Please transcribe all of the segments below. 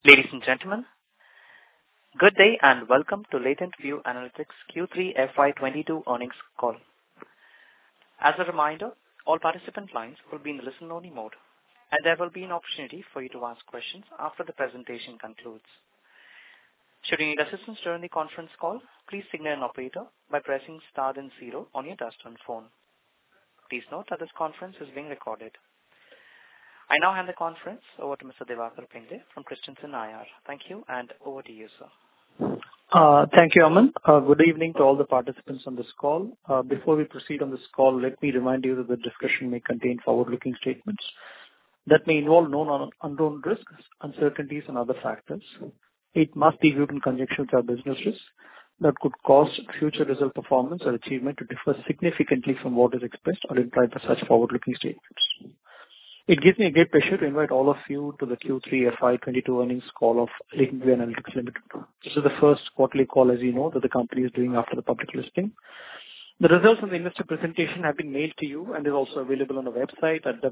Ladies and gentlemen, good day and welcome to LatentView Analytics Q3 FY22 earnings call. As a reminder, all participant lines will be in the listen-only mode, and there will be an opportunity for you to ask questions after the presentation concludes. Should you need assistance during the conference call, please signal an operator by pressing star then 0 on your touchtone phone. Please note that this conference is being recorded. I now hand the conference over to Mr. Diwakar Pinde from Christensen IR. Thank you, and over to you, sir. Thank you, Aman. Good evening to all the participants on this call. Before we proceed on this call, let me remind you that the discussion may contain forward-looking statements that may involve known or unknown risks, uncertainties, and other factors. It must be viewed in conjunction with our business risks that could cause future result performance or achievement to differ significantly from what is expressed or implied by such forward-looking statements. It gives me a great pleasure to invite all of you to the Q3 FY22 earnings call of LatentView Analytics Limited. This is the first quarterly call, as you know, that the company is doing after the public listing. The results of the investor presentation have been mailed to you and is also available on the website at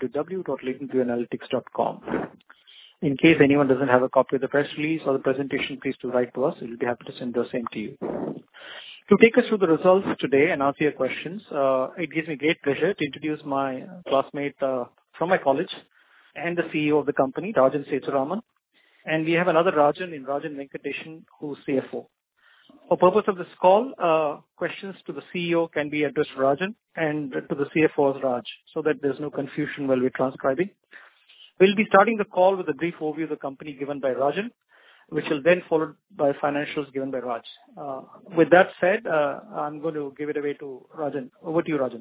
www.latentviewanalytics.com. In case anyone doesn't have a copy of the press release or the presentation, please do write to us. We'll be happy to send the same to you. To take us through the results today and answer your questions, it gives me great pleasure to introduce my classmate from my college and the CEO of the company, Rajan Sethuraman. And we have another Rajan in Rajan Venkatesan, who's CFO. For purpose of this call, questions to the CEO can be addressed to Rajan and to the CFO as Raj, so that there's no confusion while we're transcribing. We'll be starting the call with a brief overview of the company given by Rajan, which will then followed by financials given by Raj. With that said, I'm going to give it away to Rajan. Over to you, Rajan.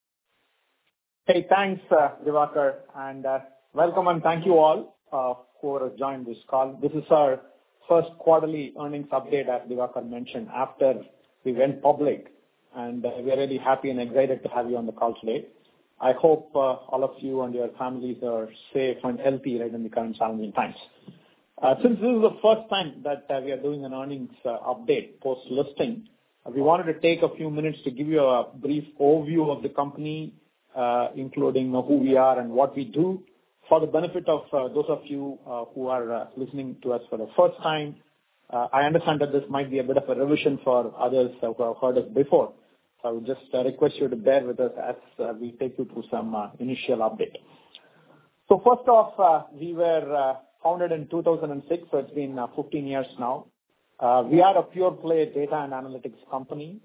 Hey, thanks, Diwakar, and welcome and thank you all for joining this call. This is our first quarterly earnings update, as Diwakar mentioned, after we went public, and we are really happy and excited to have you on the call today. I hope all of you and your families are safe and healthy right in the current challenging times. Since this is the first time that we are doing an earnings update post-listing, we wanted to take a few minutes to give you a brief overview of the company, including who we are and what we do, for the benefit of those of you who are listening to us for the first time. I understand that this might be a bit of a revision for others who have heard us before. So I would just request you to bear with us as we take you through some initial update. So first off, we were founded in 2006, so it's been 15 years now. We are a pure play data and analytics company.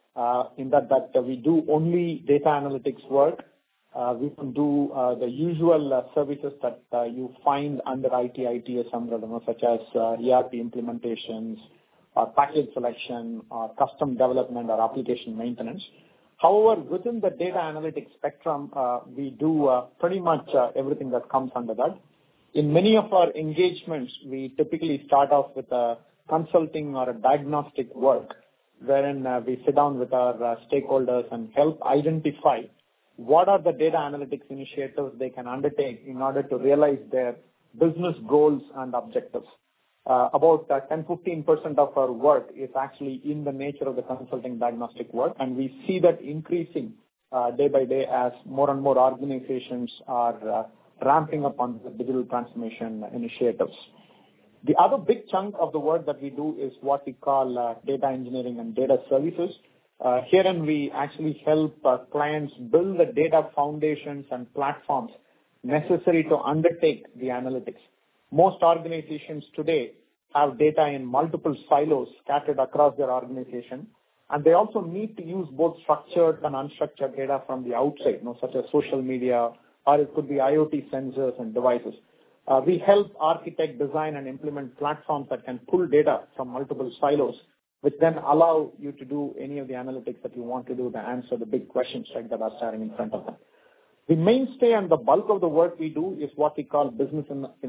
In that we do only data analytics work. We can do the usual services that you find under ITS umbrella, such as ERP implementations, or package selection, or custom development, or application maintenance. However, within the data analytics spectrum, we do pretty much everything that comes under that. In many of our engagements, we typically start off with a consulting or a diagnostic work, wherein we sit down with our stakeholders and help identify what are the data analytics initiatives they can undertake in order to realize their business goals and objectives. About 10-15% of our work is actually in the nature of the consulting diagnostic work, and we see that increasing day by day as more and more organizations are ramping up on the digital transformation initiatives. The other big chunk of the work that we do is what we call data engineering and data services. Herein we actually help clients build the data foundations and platforms necessary to undertake the analytics. Most organizations today have data in multiple silos scattered across their organization, and they also need to use both structured and unstructured data from the outside, such as social media, or it could be IoT sensors and devices. We help architect, design, and implement platforms that can pull data from multiple silos, which then allow you to do any of the analytics that you want to do to answer the big questions that are staring in front of them. The mainstay and the bulk of the work we do is what we call business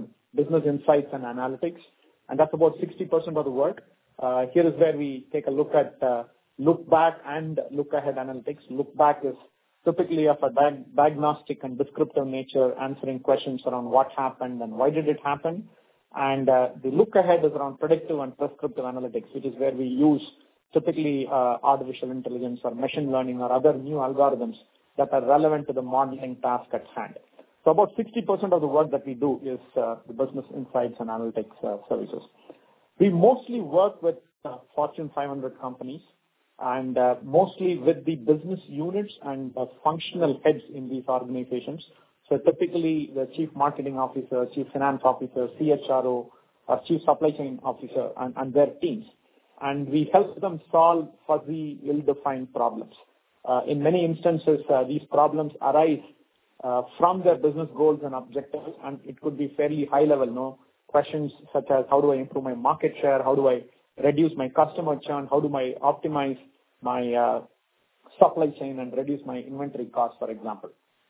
insights and analytics, and that's about 60% of the work. Here is where we take a look at look back and look ahead analytics. Look back is typically of a diagnostic and descriptive nature, answering questions around what happened and why did it happen. And the look ahead is around predictive and prescriptive analytics, which is where we use typically artificial intelligence or machine learning or other new algorithms that are relevant to the modeling task at hand. So about 60% of the work that we do is the business insights and analytics services. We mostly work with Fortune 500 companies and mostly with the business units and functional heads in these organizations. So typically the chief marketing officer, chief finance officer, CHRO, or chief supply chain officer and their teams. And we help them solve fuzzy, ill-defined problems. In many instances, these problems arise from their business goals and objectives, and it could be fairly high level, questions such as how do I improve my market share, how do I reduce my customer churn, how do I optimize my supply chain and reduce my inventory costs, for example.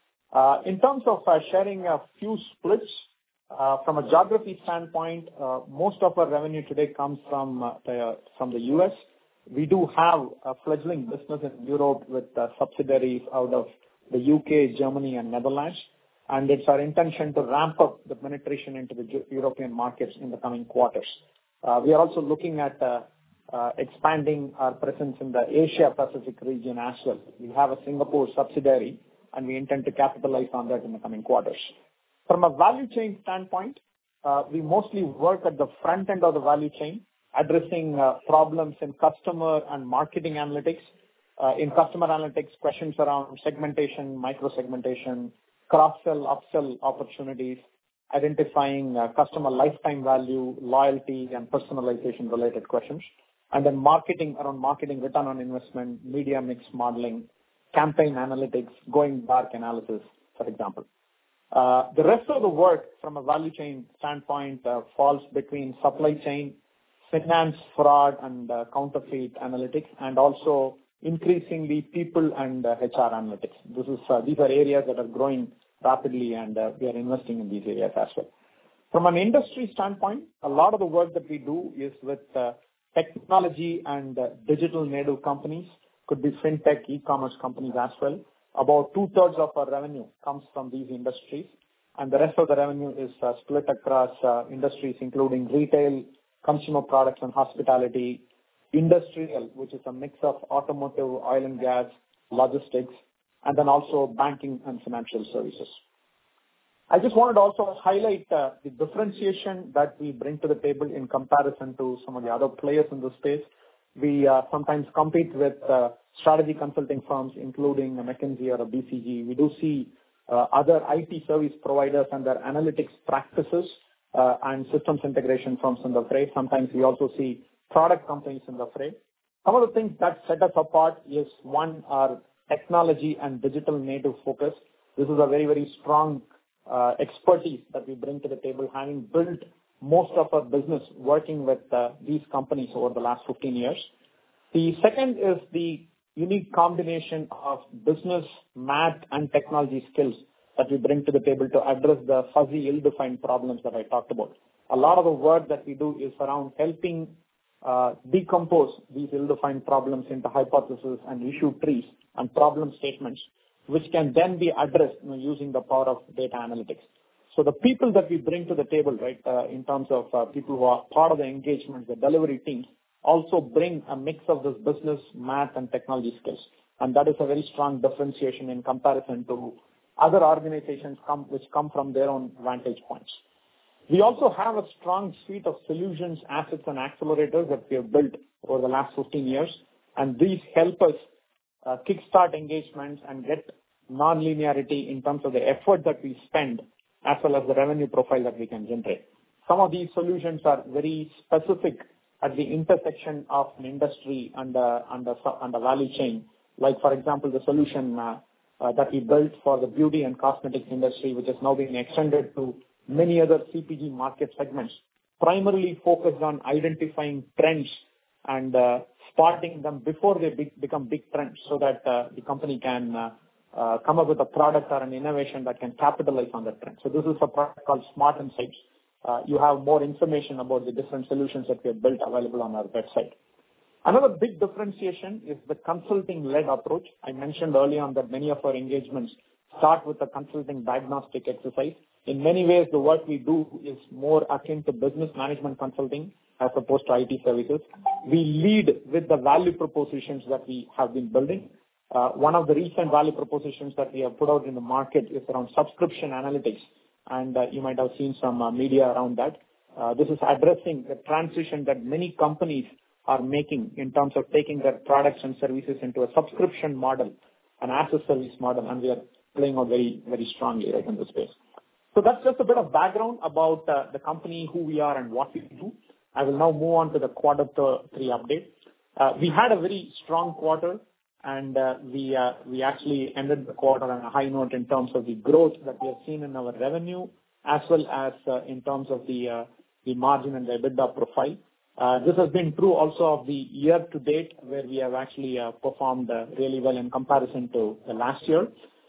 In terms of sharing a few splits, from a geography standpoint, most of our revenue today comes from the U.S. We do have a fledgling business in Europe with subsidiaries out of the UK, Germany, and Netherlands, and it's our intention to ramp up the penetration into the European markets in the coming quarters. We are also looking at expanding our presence in the Asia Pacific region as well. We have a Singapore subsidiary, and we intend to capitalize on that in the coming quarters. From a value chain standpoint, we mostly work at the front end of the value chain, addressing problems in customer and marketing analytics. In customer analytics, questions around segmentation, micro-segmentation, cross-sell, upsell opportunities, identifying customer lifetime value, loyalty, and personalization related questions. And then marketing around marketing return on investment, media mix modeling, campaign analytics, going dark analysis, for example. The rest of the work from a value chain standpoint falls between supply chain, finance, fraud, and counterfeit analytics, and also increasingly people and HR analytics. These are areas that are growing rapidly, and we are investing in these areas as well. From an industry standpoint, a lot of the work that we do is with technology and digital native companies, could be fintech, e-commerce companies as well. About 2/3 of our revenue comes from these industries, and the rest of the revenue is split across industries including retail, consumer products and hospitality, industrial, which is a mix of automotive, oil and gas, logistics, and then also banking and financial services. I just wanted to also highlight the differentiation that we bring to the table in comparison to some of the other players in the space. We sometimes compete with strategy consulting firms, including a McKinsey or a BCG. We do see other IT service providers and their analytics practices and systems integration firms in the fray. Sometimes we also see product companies in the fray. Some of the things that set us apart is, one, our technology and digital native focus. This is a very, very strong expertise that we bring to the table, having built most of our business working with these companies over the last 15 years. The second is the unique combination of business, math, and technology skills that we bring to the table to address the fuzzy, ill-defined problems that I talked about. A lot of the work that we do is around helping decompose these ill-defined problems into hypotheses and issue trees and problem statements, which can then be addressed using the power of data analytics. So the people that we bring to the table, right, in terms of people who are part of the engagement, the delivery teams, also bring a mix of this business, math, and technology skills. And that is a very strong differentiation in comparison to other organizations which come from their own vantage points. We also have a strong suite of solutions, assets, and accelerators that we have built over the last 15 years, and these help us kickstart engagements and get non-linearity in terms of the effort that we spend as well as the revenue profile that we can generate. Some of these solutions are very specific at the intersection of an industry and a value chain. Like, for example, the solution that we built for the beauty and cosmetics industry, which is now being extended to many other CPG market segments, primarily focused on identifying trends and spotting them before they become big trends, so that the company can come up with a product or an innovation that can capitalize on that trend. So this is a product called Smart Insights. You have more information about the different solutions that we have built available on our website. Another big differentiation is the consulting-led approach. I mentioned earlier on that many of our engagements start with a consulting diagnostic exercise. In many ways, the work we do is more akin to business management consulting as opposed to IT services. We lead with the value propositions that we have been building. One of the recent value propositions that we have put out in the market is around subscription analytics, and you might have seen some media around that. This is addressing the transition that many companies are making in terms of taking their products and services into a subscription model, an as-a-service model, and we are playing out very, very strongly right in this space. So that's just a bit of background about the company, who we are, and what we do. I will now move on to the quarter three update. We had a very strong quarter, and we actually ended the quarter on a high note in terms of the growth that we have seen in our revenue, as well as in terms of the margin and the EBITDA profile. This has been true also of the year to date, where we have actually performed really well in comparison to the last year.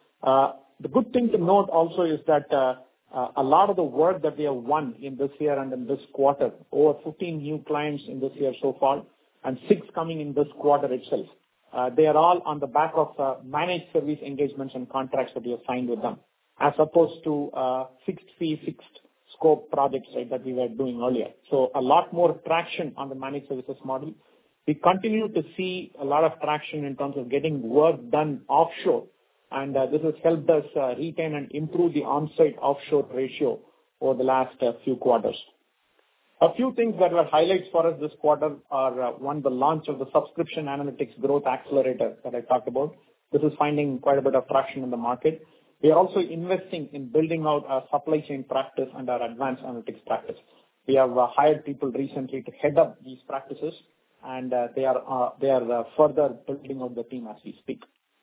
The good thing to note also is that a lot of the work that we have won in this year and in this quarter, over 15 new clients in this year so far, and 6 coming in this quarter itself. They are all on the back of managed service engagements and contracts that we have signed with them, as opposed to fixed fee, fixed scope projects, right, that we were doing earlier. So a lot more traction on the managed services model. We continue to see a lot of traction in terms of getting work done offshore, and this has helped us retain and improve the on-site offshore ratio over the last few quarters. A few things that were highlights for us this quarter are, one, the launch of the Subscription Analytics Growth Accelerator that I talked about. This is finding quite a bit of traction in the market. We are also investing in building out our supply chain practice and our advanced analytics practice. We have hired people recently to head up these practices, and they are further building out the team as we speak.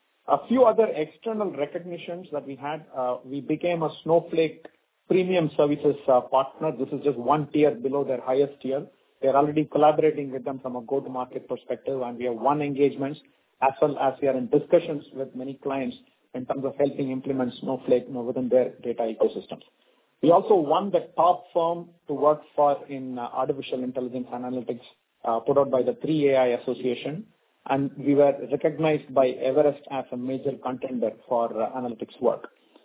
A few other external recognitions that we had, we became a Snowflake Premium Services partner. This is just one tier below their highest tier. We are already collaborating with them from a go-to-market perspective, and we have won engagements, as well as we are in discussions with many clients in terms of helping implement Snowflake within their data ecosystems. We also won the top firm to work for in artificial intelligence analytics, put out by the 3AI Association, and we were recognized by Everest as a major contender for analytics work.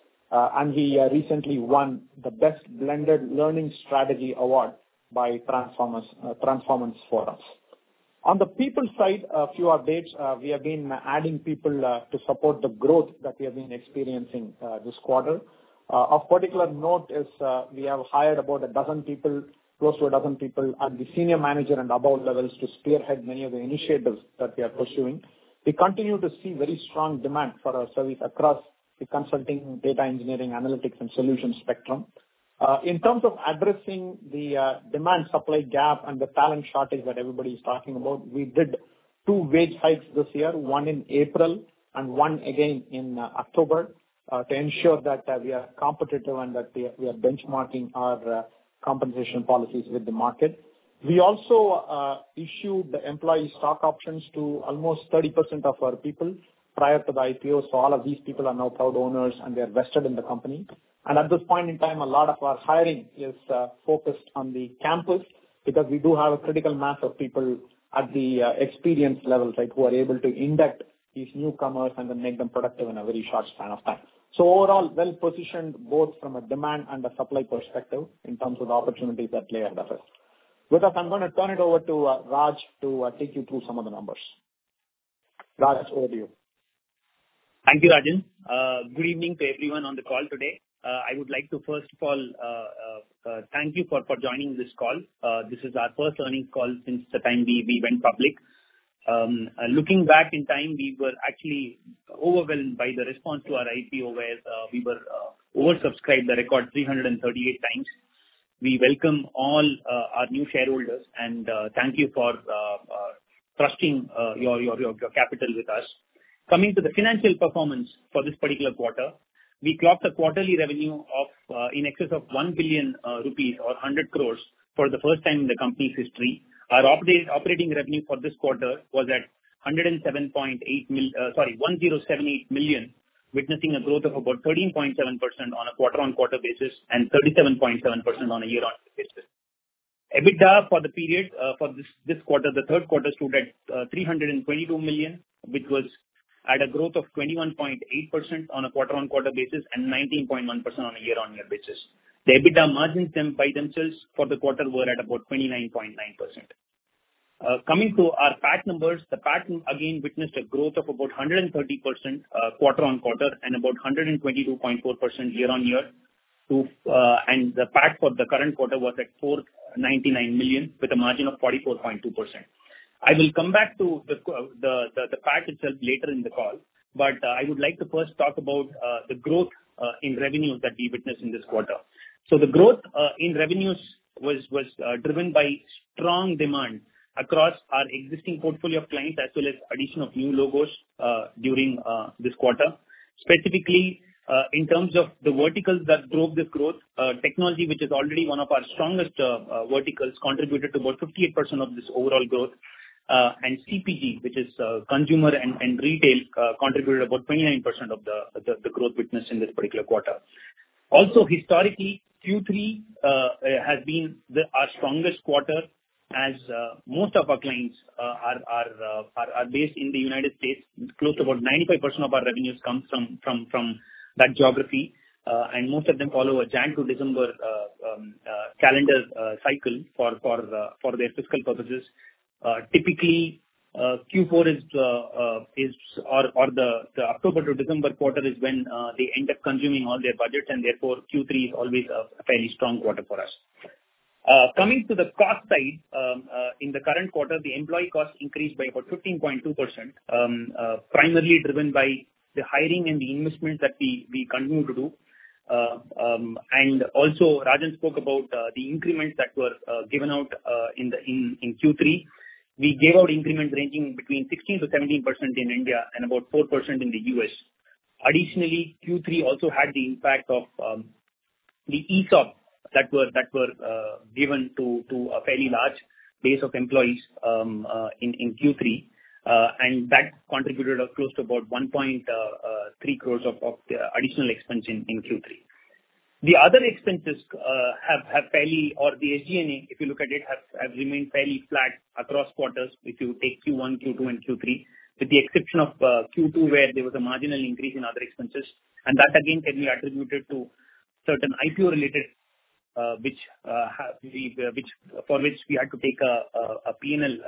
And we recently won the Best Blended Learning Strategy Award by Transformance Forums. On the people side, a few updates. We have been adding people to support the growth that we have been experiencing this quarter. Of particular note is we have hired about a dozen people, close to a dozen people at the senior manager and above levels to spearhead many of the initiatives that we are pursuing. We continue to see very strong demand for our service across the consulting, data engineering, analytics, and solution spectrum. In terms of addressing the demand-supply gap and the talent shortage that everybody is talking about, we did 2 wage hikes this year, one in April and one again in October, to ensure that we are competitive and that we are benchmarking our compensation policies with the market. We also issued the employee stock options to almost 30% of our people prior to the IPO. So all of these people are now proud owners, and they are vested in the company. And at this point in time, a lot of our hiring is focused on the campus, because we do have a critical mass of people at the experience level, right, who are able to induct these newcomers and then make them productive in a very short span of time. So overall, well positioned both from a demand and a supply perspective in terms of the opportunities that lay ahead of us. With that, I'm going to turn it over to Raj to take you through some of the numbers. Raj, over to you. Thank you, Rajan. Good evening to everyone on the call today. I would like to first of all thank you for joining this call. This is our first earnings call since the time we went public. Looking back in time, we were actually overwhelmed by the response to our IPO, where we were oversubscribed the record 338 times. We welcome all our new shareholders, and thank you for trusting your capital with us. Coming to the financial performance for this particular quarter, we clocked a quarterly revenue of in excess of 1 billion rupees or 100 crores for the first time in the company's history. Our operating revenue for this quarter was at 1078 million, witnessing a growth of about 13.7% on a quarter-on-quarter basis and 37.7% on a year-on-year basis. EBITDA for the period for this quarter, the third quarter, stood at 322 million, which was at a growth of 21.8% on a quarter-on-quarter basis and 19.1% on a year-on-year basis. The EBITDA margins by themselves for the quarter were at about 29.9%. Coming to our PAT numbers, the PAT again witnessed a growth of about 130% quarter-on-quarter and about 122.4% year-on-year. And the PAT for the current quarter was at 499 million with a margin of 44.2%. I will come back to the PAT itself later in the call, but I would like to first talk about the growth in revenues that we witnessed in this quarter. So the growth in revenues was driven by strong demand across our existing portfolio of clients as well as addition of new logos during this quarter. Specifically, in terms of the verticals that drove this growth, technology, which is already one of our strongest verticals, contributed to about 58% of this overall growth. And CPG, which is consumer and retail, contributed about 29% of the growth witnessed in this particular quarter. Also, historically, Q3 has been our strongest quarter as most of our clients are based in the United States. Close to about 95% of our revenues come from that geography, and most of them follow a Jan to December calendar cycle for their fiscal purposes. Typically, Q4 is the October to December quarter is when they end up consuming all their budgets, and therefore Q3 is always a fairly strong quarter for us. Coming to the cost side, in the current quarter, the employee cost increased by about 15.2%, primarily driven by the hiring and the investments that we continue to do. And also, Rajan spoke about the increments that were given out in Q3. We gave out increments ranging between 16 to 17% in India and about 4% in the US. Additionally, Q3 also had the impact of the ESOP that were given to a fairly large base of employees in Q3, and that contributed close to about 1.3 crores of the additional expense in Q3. The other expenses have fairly, or the SG&A, if you look at it, have remained fairly flat across quarters if you take Q1, Q2, and Q3, with the exception of Q2 where there was a marginal increase in other expenses. And that again can be attributed to certain IPO-related, for which we had to take a P&L,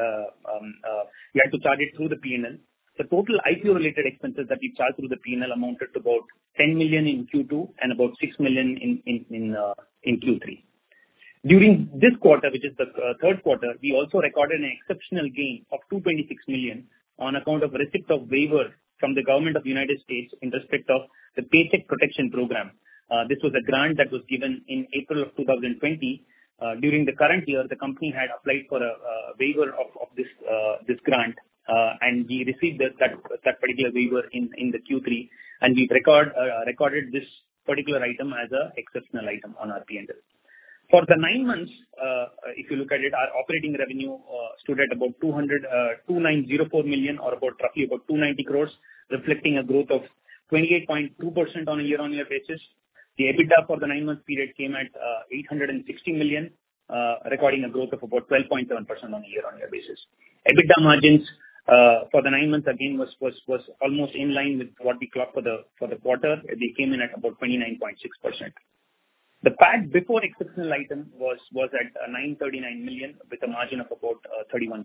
we had to charge it through the P&L. The total IPO-related expenses that we charged through the P&L amounted to about 10 million in Q2 and about 6 million in Q3. During this quarter, which is the third quarter, we also recorded an exceptional gain of 226 million on account of receipt of waiver from the government of the United States in respect of the Paycheck Protection Program. This was a grant that was given in April of 2020. During the current year, the company had applied for a waiver of this grant, and we received that particular waiver in the Q3, and we recorded this particular item as an exceptional item on our P&L. For the 9 months, if you look at it, our operating revenue stood at about 2,904 million, or roughly about 290 crores, reflecting a growth of 28.2% on a year-on-year basis. The EBITDA for the 9-month period came at 860 million, recording a growth of about 12.7% on a year-on-year basis. EBITDA margins for the 9 months again was almost in line with what we clocked for the quarter. They came in at about 29.6%. The PAT before exceptional item was at 939 million with a margin of about 31%.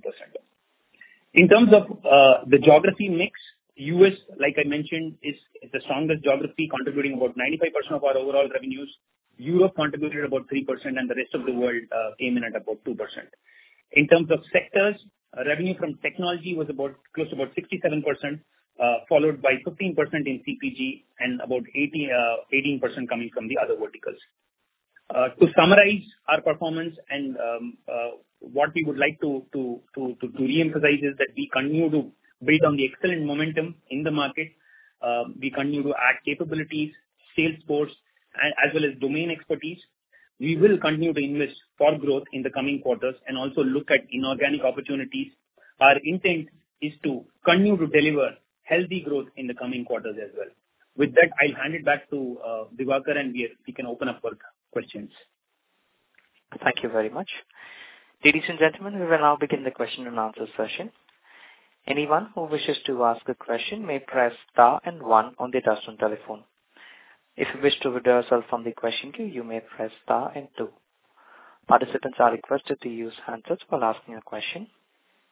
In terms of the geography mix, US, like I mentioned, is the strongest geography, contributing about 95% of our overall revenues. Europe contributed about 3%, and the rest of the world came in at about 2%. In terms of sectors, revenue from technology was close to about 67%, followed by 15% in CPG and about 18% coming from the other verticals. To summarize our performance, and what we would like to re-emphasize is that we continue to build on the excellent momentum in the market. We continue to add capabilities, sales force, as well as domain expertise. We will continue to invest for growth in the coming quarters and also look at inorganic opportunities. Our intent is to continue to deliver healthy growth in the coming quarters as well. With that, I'll hand it back to Diwakar, and we can open up for questions. Thank you very much. Ladies and gentlemen, we will now begin the question and answer session. Anyone who wishes to ask a question may press star and 1 on their touchtone telephone. If you wish to withdraw yourself from the question queue, you may press star and 2. Participants are requested to use handsets while asking a question.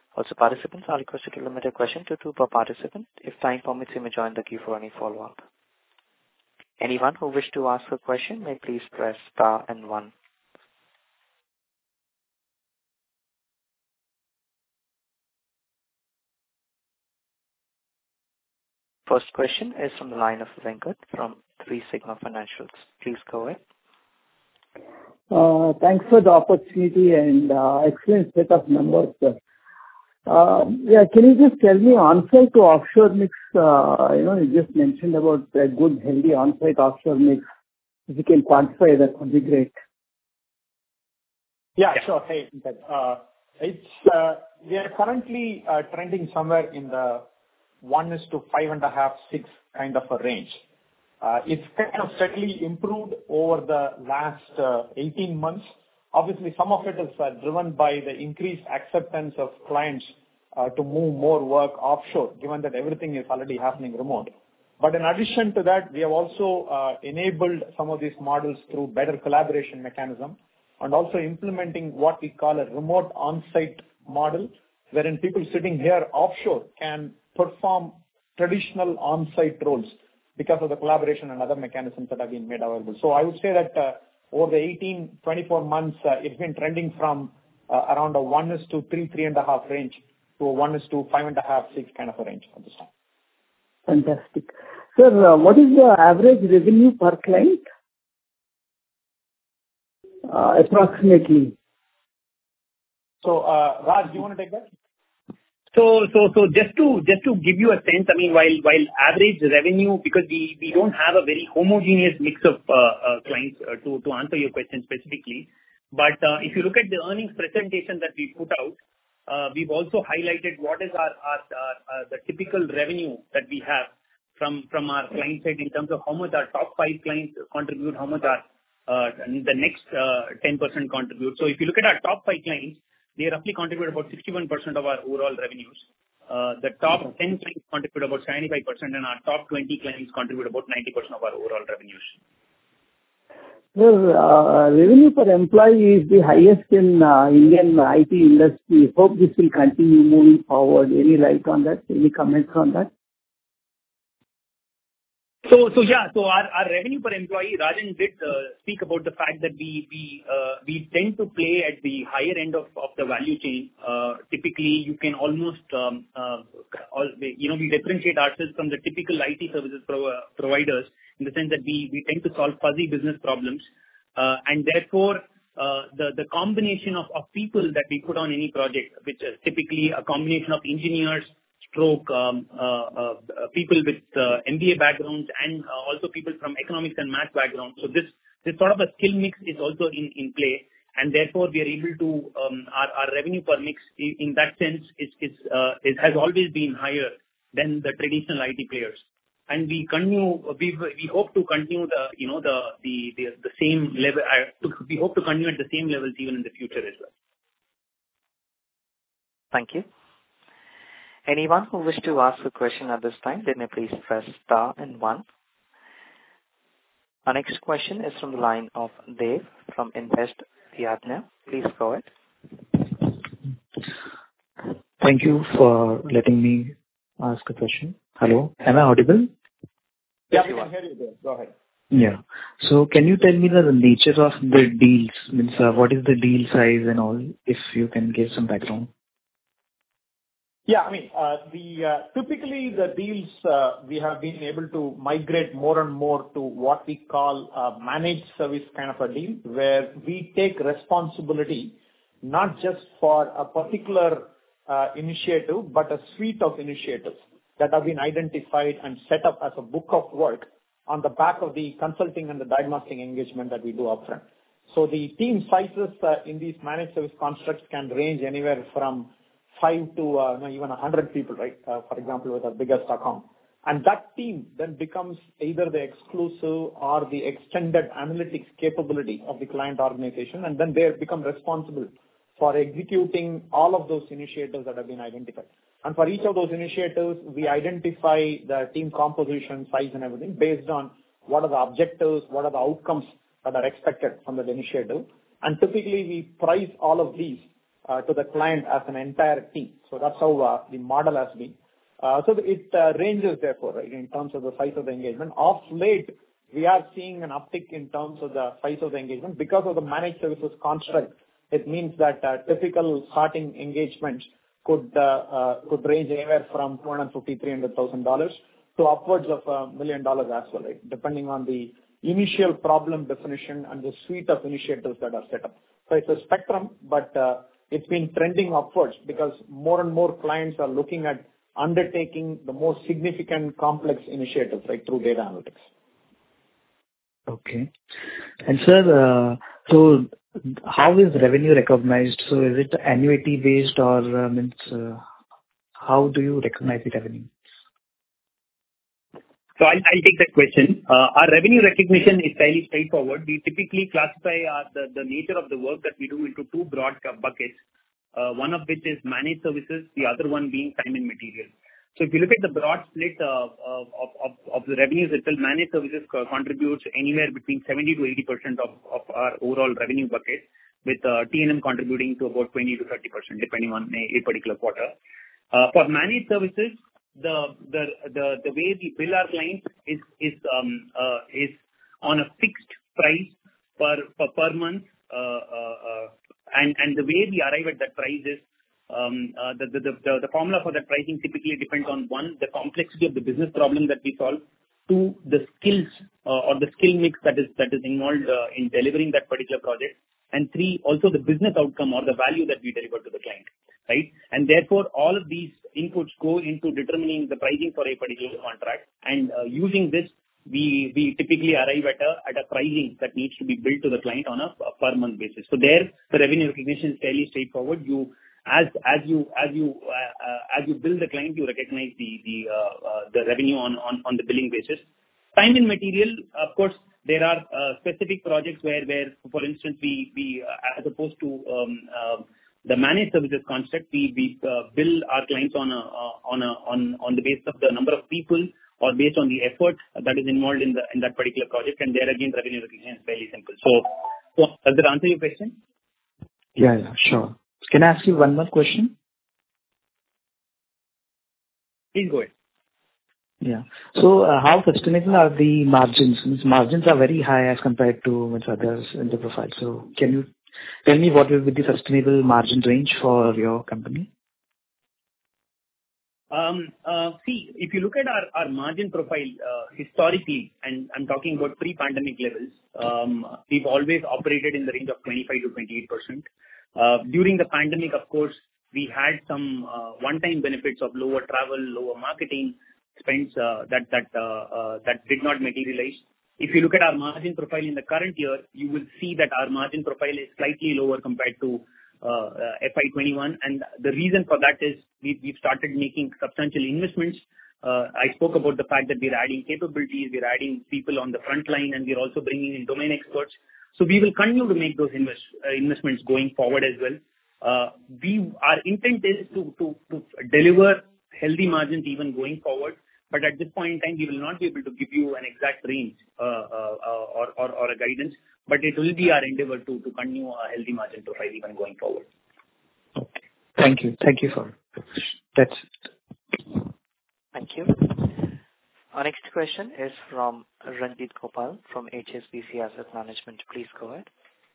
Also, participants are requested to limit a question to 2 per participant. If time permits, you may join the queue for any follow-up. Anyone who wishes to ask a question may please press star and 1. First question is from the line of Venkat from 3 Sigma Financials. Please go ahead. Thanks for the opportunity and excellent set of numbers, sir. Can you just tell me on-site to offshore mix? You just mentioned about a good, healthy on-site offshore mix. If you can quantify, that would be great. Yeah, sure. Hey, we are currently trending somewhere in the 1:5.5, 6 kind of a range. It's kind of steadily improved over the last 18 months. Obviously, some of it is driven by the increased acceptance of clients to move more work offshore, given that everything is already happening remote. But in addition to that, we have also enabled some of these models through better collaboration mechanism and also implementing what we call a remote on-site model, wherein people sitting here offshore can perform traditional on-site roles because of the collaboration and other mechanisms that have been made available. So I would say that over the 24 months, it's been trending from around a 1:3, 3.5 range to a 1:5.5, 6 kind of a range at this time. Fantastic. Sir, what is the average revenue per client? Approximately. So, Raj, do you want to take that? So just to give you a sense, I mean, while average revenue, because we don't have a very homogeneous mix of clients to answer your question specifically. But if you look at the earnings presentation that we put out, we've also highlighted what is the typical revenue that we have from our client side in terms of how much our top 5 clients contribute, how much the next 10% contribute. So if you look at our top 5 clients, they roughly contribute about 61% of our overall revenues. The top 10 clients contribute about 75%, and our top 20 clients contribute about 90% of our overall revenues. Well, revenue per employee is the highest in Indian IT industry. Hope this will continue moving forward. Any light on that? Any comments on that? So our revenue per employee, Rajan did speak about the fact that we tend to play at the higher end of the value chain. Typically, you can almost we differentiate ourselves from the typical IT services providers in the sense that we tend to solve fuzzy business problems, and therefore the combination of people that we put on any project, which is typically a combination of engineers, people with MBA backgrounds, and also people from economics and math backgrounds. So this sort of a skill mix is also in play, and therefore we are able to our revenue per mix in that sense has always been higher than the traditional IT players. And we hope to continue the same level. We hope to continue at the same levels even in the future as well. Thank you. Anyone who wishes to ask a question at this time, they may please press star and 1. Our next question is from the line of Dev from Invest Yadnya. Please go ahead. Thank you for letting me ask a question. Hello, am I audible? Yeah, we can hear you, Dev. Go ahead. Yeah. So can you tell me the nature of the deals? Means, what is the deal size and all, if you can give some background? Yeah, I mean, typically the deals we have been able to migrate more and more to what we call a managed service kind of a deal, where we take responsibility not just for a particular initiative, but a suite of initiatives that have been identified and set up as a book of work on the back of the consulting and the diagnostic engagement that we do upfront. So the team sizes in these managed service constructs can range anywhere from 5 to even 100 people, right? For example, with our biggest account. And that team then becomes either the exclusive or the extended analytics capability of the client organization, and then they become responsible for executing all of those initiatives that have been identified. And for each of those initiatives, we identify the team composition, size, and everything based on what are the objectives, what are the outcomes that are expected from that initiative. And typically, we price all of these to the client as an entire team. So that's how the model has been. So it ranges therefore, right, in terms of the size of the engagement. Of late, we are seeing an uptick in terms of the size of the engagement because of the managed services construct. It means that typical starting engagements could range anywhere from $250,000-$300,000 to upwards of $1 million as well, right, depending on the initial problem definition and the suite of initiatives that are set up. So it's a spectrum, but it's been trending upwards because more and more clients are looking at undertaking the most significant complex initiatives, right, through data analytics. Okay. And sir, so how is revenue recognized? So is it annuity based or how do you recognize the revenue? So I'll take that question. Our revenue recognition is fairly straightforward. We typically classify the nature of the work that we do into two broad buckets. One of which is managed services, the other one being time and material. So if you look at the broad split of the revenues itself, managed services contributes anywhere between 70 to 80% of our overall revenue bucket, with T&M contributing to about 20 to 30%, depending on a particular quarter. For managed services, the way we bill our clients is on a fixed price per month, and the way we arrive at that price is the formula for that pricing typically depends on, one, the complexity of the business problem that we solve, two, the skills or the skill mix that is involved in delivering that particular project, and three, also the business outcome or the value that we deliver to the client, right? And therefore, all of these inputs go into determining the pricing for a particular contract, and using this, we typically arrive at a pricing that needs to be billed to the client on a per month basis. So there, the revenue recognition is fairly straightforward. As you bill the client, you recognize the revenue on the billing basis. Time and material, of course, there are specific projects where, for instance, we as opposed to the managed services construct, we bill our clients on the basis of the number of people or based on the effort that is involved in that particular project, and there again, revenue recognition is fairly simple. So does that answer your question? Yeah, sure. Can I ask you one more question? Please go ahead. Yeah. So how sustainable are the margins? Margins are very high as compared to others in the profile. So can you tell me what will be the sustainable margin range for your company? See, if you look at our margin profile historically, and I'm talking about pre-pandemic levels, we've always operated in the range of 25 to 28%. During the pandemic, of course, we had some one-time benefits of lower travel, lower marketing spends that did not materialize. If you look at our margin profile in the current year, you will see that our margin profile is slightly lower compared to FY21, and the reason for that is we've started making substantial investments. I spoke about the fact that we're adding capabilities, we're adding people on the front line, and we're also bringing in domain experts. So we will continue to make those investments going forward as well. Our intent is to deliver healthy margins even going forward, but at this point in time, we will not be able to give you an exact range or a guidance, but it will be our endeavor to continue a healthy margin profile even going forward. Okay. Thank you. Thank you for that's it. Thank you. Our next question is from Ranjit Gopal from HSBC Asset Management. Please go ahead.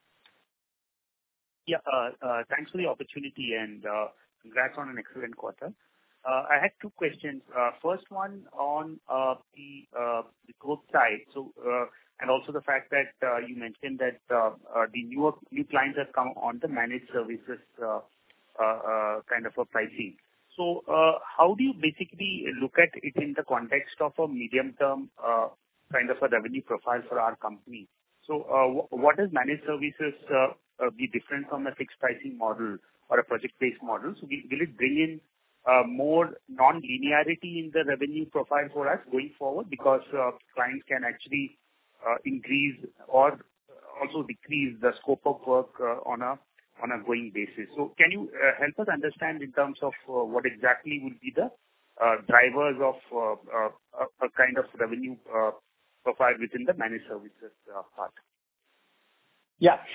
Yeah, thanks for the opportunity and congrats on an excellent quarter. I had two questions. First one on the growth side. So, and also the fact that you mentioned that the new clients have come on the managed services kind of a pricing. So, how do you basically look at it in the context of a medium-term kind of a revenue profile for our company? So, what does managed services be different from a fixed pricing model or a project-based model? So, will it bring in more non-linearity in the revenue profile for us going forward, because clients can actually increase or also decrease the scope of work on a going basis? So can you help us understand in terms of what exactly would be the drivers of a kind of revenue profile within the managed services part? Yeah, sure.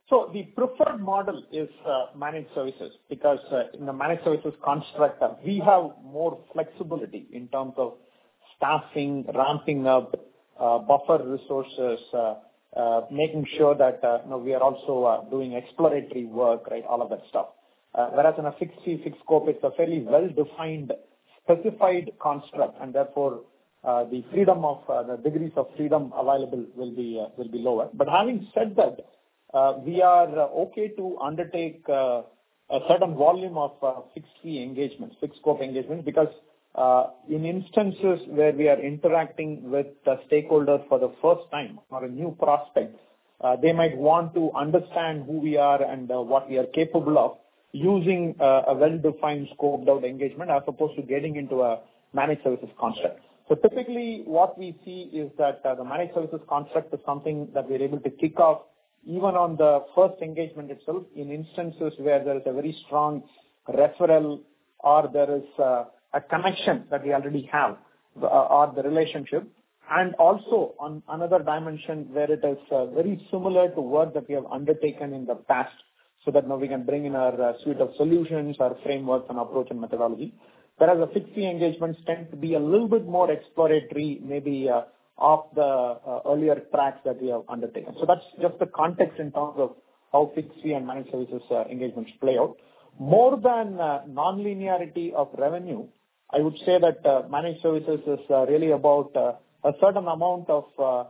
So the preferred model is managed services because in the managed services construct, we have more flexibility in terms of staffing, ramping up, buffer resources, making sure that we are also doing exploratory work, right? All of that stuff. Whereas in a fixed fee, fixed scope, it's a fairly well-defined, specified construct, and therefore the freedom of the degrees of freedom available will be lower. But having said that, we are okay to undertake a certain volume of fixed fee engagements, fixed scope engagements, because in instances where we are interacting with the stakeholders for the first time or a new prospect, they might want to understand who we are and what we are capable of using a well-defined scoped out engagement as opposed to getting into a managed services construct. So typically what we see is that the managed services construct is something that we're able to kick off even on the first engagement itself in instances where there is a very strong referral or there is a connection that we already have or the relationship. And also on another dimension where it is very similar to work that we have undertaken in the past so that now we can bring in our suite of solutions, our frameworks and approach and methodology. Whereas the fixed fee engagements tend to be a little bit more exploratory, maybe off the earlier tracks that we have undertaken. So that's just the context in terms of how fixed fee and managed services engagements play out. More than non-linearity of revenue, I would say that managed services is really about a certain amount of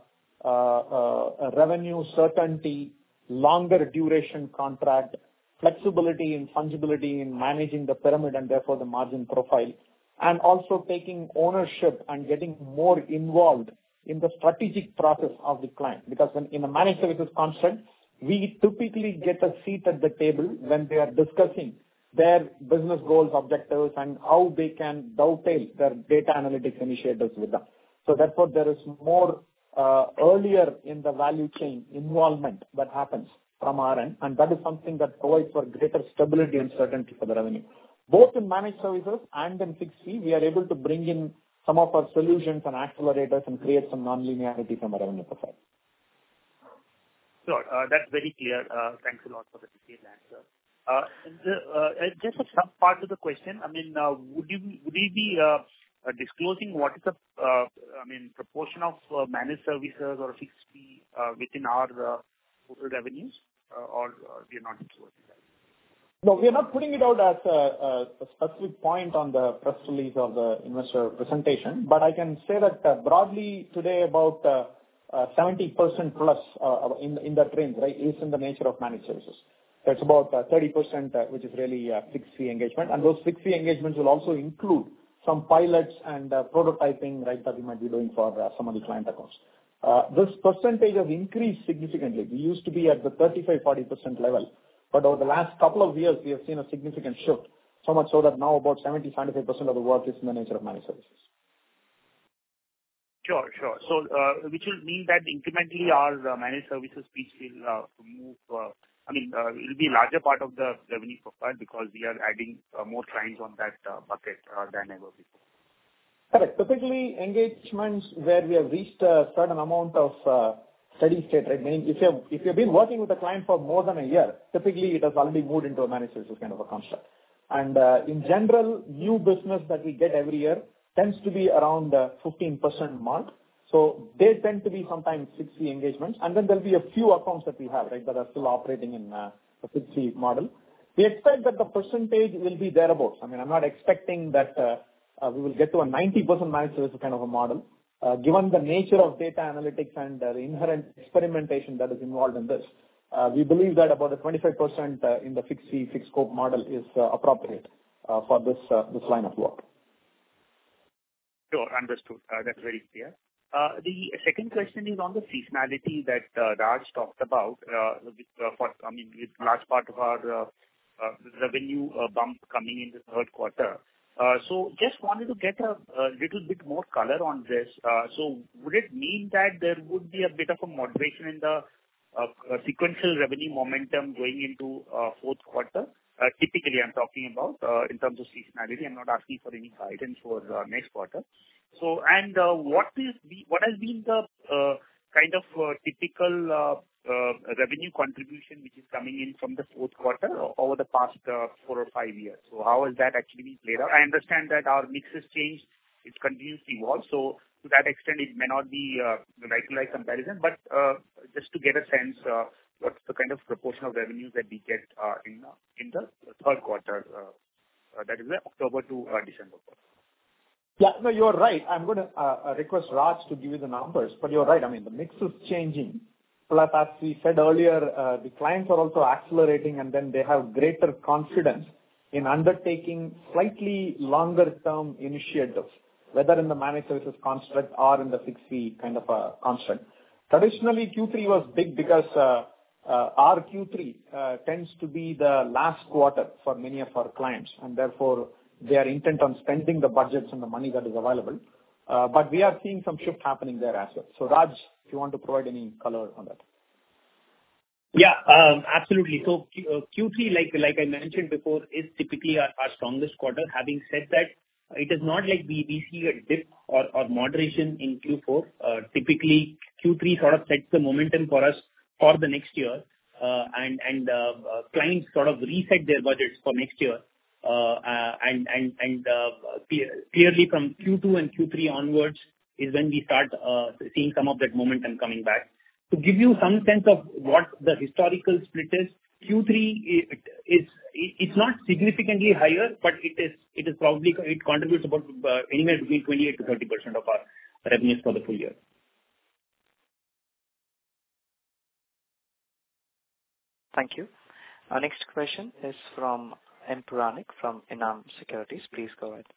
revenue certainty, longer duration contract, flexibility and fungibility in managing the pyramid and therefore the margin profile, and also taking ownership and getting more involved in the strategic process of the client. Because when in a managed services construct, we typically get a seat at the table when they are discussing their business goals, objectives, and how they can dovetail their data analytics initiatives with them. So therefore, there is more earlier in the value chain involvement that happens from our end, and that is something that provides for greater stability and certainty for the revenue. Both in managed services and in fixed fee, we are able to bring in some of our solutions and accelerators and create some non-linearity from a revenue profile. Sure. That's very clear. Thanks a lot for the detailed answer. Just a sub part of the question. I mean, would you be disclosing what is the proportion of managed services or fixed fee within our total revenues, or we are not disclosing that? No, we are not putting it out as a specific point on the press release or the investor presentation, but I can say that broadly today about 70% plus in that range, right, is in the nature of managed services. That's about 30%, which is really fixed fee engagement, and those fixed fee engagements will also include some pilots and prototyping, right, that we might be doing for some of the client accounts. This percentage has increased significantly. We used to be at the 35-40% level, but over the last couple of years, we have seen a significant shift, so much so that now about 70-75% of the work is in the nature of managed services. Sure. So, which will mean that incrementally our managed services piece will move. It will be a larger part of the revenue profile because we are adding more clients on that bucket than ever before. Correct. Typically, engagements where we have reached a certain amount of steady state, right? Meaning, if you've been working with a client for more than a year, typically it has already moved into a managed services kind of a construct. And in general, new business that we get every year tends to be around 15% mark. So they tend to be sometimes fixed fee engagements, and then there'll be a few accounts that we have, right, that are still operating in the fixed fee model. We expect that the percentage will be thereabouts. I mean, I'm not expecting that we will get to a 90% managed services kind of a model. Given the nature of data analytics and the inherent experimentation that is involved in this, we believe that about a 25% in the fixed fee, fixed scope model is appropriate for this line of work. Sure, understood. That's very clear. The second question is on the seasonality that Raj talked about, with large part of our revenue bump coming in the third quarter. So just wanted to get a little bit more color on this. So would it mean that there would be a bit of a moderation in the sequential revenue momentum going into fourth quarter? Typically, I'm talking about in terms of seasonality. I'm not asking for any guidance for next quarter. So, and what has been the kind of typical revenue contribution which is coming in from the fourth quarter over the past 4 or 5 years. So how has that actually been played out? I understand that our mix has changed. It continues to evolve. So to that extent, it may not be the right-to-like comparison, but just to get a sense, what's the kind of proportion of revenues that we get in the third quarter, that is the October to December quarter? Yeah, no, you're right. I'm going to request Raj to give you the numbers, but you're right. I mean, the mix is changing. Plus, as we said earlier, the clients are also accelerating, and then they have greater confidence in undertaking slightly longer-term initiatives, whether in the managed services construct or in the fixed fee kind of a construct. Traditionally, Q3 was big because our Q3 tends to be the last quarter for many of our clients, and therefore they are intent on spending the budgets and the money that is available. But we are seeing some shift happening there as well. So Raj, if you want to provide any color on that. Yeah, absolutely. So Q3, like I mentioned before, is typically our strongest quarter. Having said that, it is not like we see a dip or moderation in Q4. Typically, Q3 sort of sets the momentum for us for the next year, and clients sort of reset their budgets for next year. Clearly from Q2 and Q3 onwards is when we start seeing some of that momentum coming back. To give you some sense of what the historical split is, Q3 it's not significantly higher, but it probably contributes about anywhere between 28 to 30% of our revenues for the full year. Thank you. Our next question is from M. Puranik from Enam Securities. Please go ahead.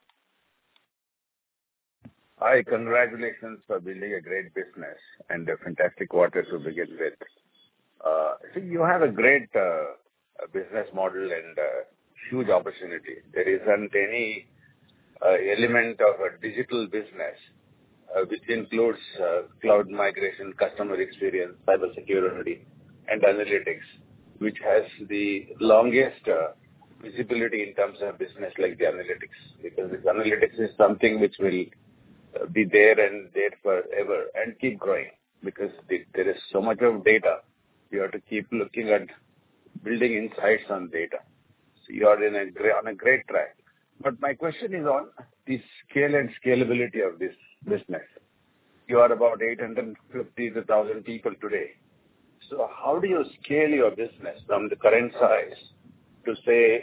Hi, congratulations for building a great business and a fantastic quarter to begin with. So you have a great business model and huge opportunity. There isn't any element of a digital business which includes cloud migration, customer experience, cybersecurity, and analytics, which has the longest visibility in terms of business like the analytics. Because this analytics is something which will be there and there forever and keep growing because there is so much of data. You have to keep looking at building insights on data. So you are on a great track. But my question is on the scale and scalability of this business. You are about 850 to 1,000 people today. So how do you scale your business from the current size to say,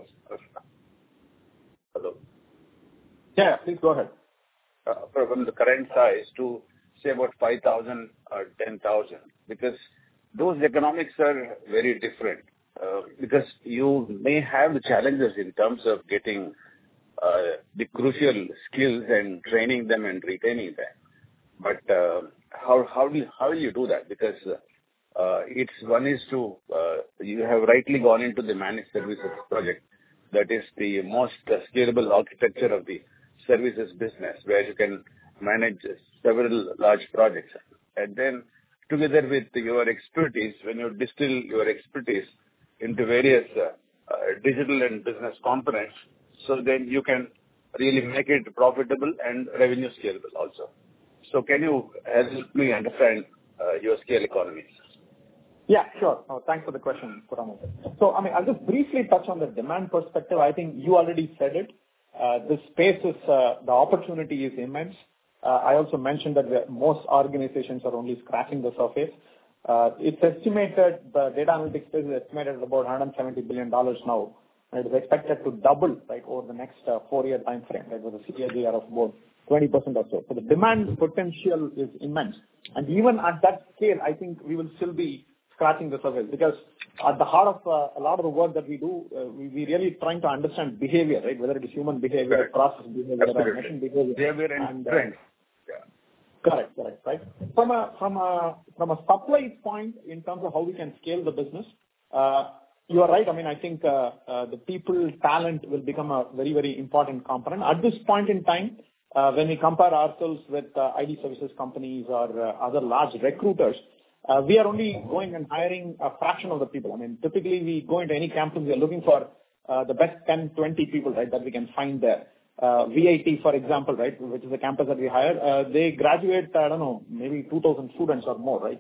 hello? Yeah, please go ahead. From the current size to say about 5,000 or 10,000, because those economics are very different. Because you may have the challenges in terms of getting the crucial skills and training them and retaining them. But how will you do that? Because you have rightly gone into the managed services project. That is the most scalable architecture of the services business, where you can manage several large projects. And then together with your expertise, when you distill your expertise into various digital and business components, so then you can really make it profitable and revenue scalable also. So can you help me understand your scale economies? Yeah, sure. Thanks for the question, Puranik. So, I'll just briefly touch on the demand perspective. I think you already said it. The space is, the opportunity is immense. I also mentioned that most organizations are only scratching the surface. It's estimated, the data analytics space is estimated at about $170 billion now. And it is expected to double, right, over the next 4-year time frame, right, with a CAGR of about 20% or so. So the demand potential is immense. And even at that scale, I think we will still be scratching the surface, because at the heart of a lot of the work that we do, we really trying to understand behavior, right? Whether it is human behavior, correct, process behavior, or machine behavior. Behavior and trends. Correct, right. From a supply point, in terms of how we can scale the business, you are right. I think the people talent will become a very, very important component. At this point in time, when we compare ourselves with IT services companies or other large recruiters, we are only going and hiring a fraction of the people. Typically we go into any campus, we are looking for the best 10, 20 people, right, that we can find there. VIT, for example, right, which is a campus that we hire, they graduate, maybe 2,000 students or more, right?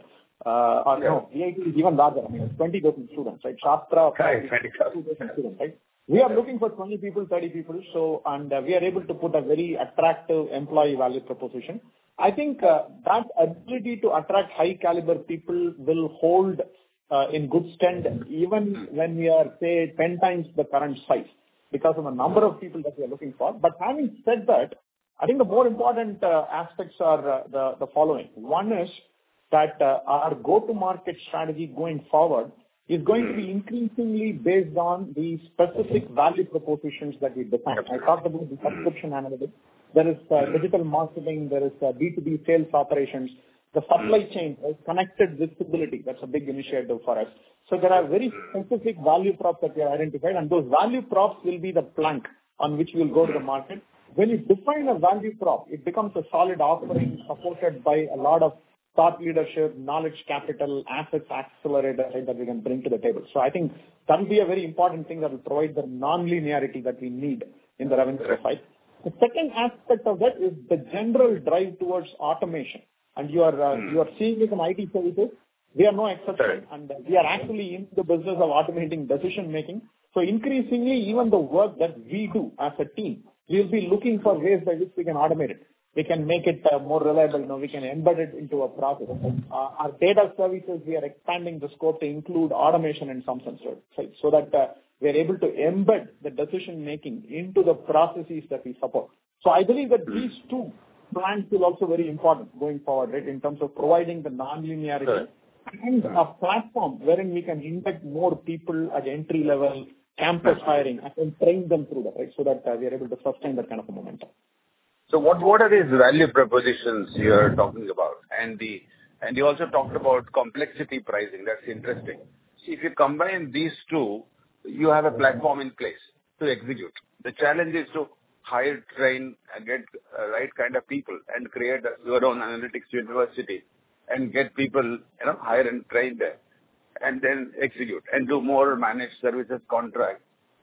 VIT is even larger. I mean, it's 20,000 students, right? Shastra, 2,000 students, right? We are looking for 20 people, 30 people, and we are able to put a very attractive employee value proposition. I think that ability to attract high caliber people will hold in good stand even when we are, say, 10 times the current size because of the number of people that we are looking for. But having said that, I think the more important aspects are the following. One is that our go-to-market strategy going forward is going to be increasingly based on the specific value propositions that we define. I talked about the subscription analytics. There is digital marketing. There is B2B sales operations. The supply chain, connected visibility. That's a big initiative for us. So there are very specific value props that we have identified, and those value props will be the plank on which we will go to the market. When you define a value prop, it becomes a solid offering supported by a lot of thought leadership, knowledge capital, assets accelerator, right, that we can bring to the table. So I think that will be a very important thing that will provide the non-linearity that we need in the revenue profile. The second aspect of that is the general drive towards automation. And you are seeing it in IT services. We are no exception, and we are actually in the business of automating decision making. So increasingly, even the work that we do as a team, we will be looking for ways by which we can automate it. We can make it more reliable. We can embed it into a process. Our data services, we are expanding the scope to include automation in some sense, right? So that we are able to embed the decision making into the processes that we support. So I believe that these two plans will also be very important going forward, right, in terms of providing the non-linearity and a platform wherein we can inject more people at entry level, campus hiring, and train them through that, right, so that we are able to sustain that kind of a momentum. So what are these value propositions you are talking about? And you also talked about complexity pricing. That's interesting. See, if you combine these two, you have a platform in place to execute. The challenge is to hire, train, and get right kind of people and create your own analytics university and get people, hire and train them and then execute and do more managed services contract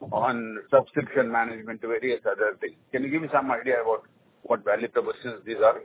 on subscription management to various other things. Can you give me some idea about what value propositions these are?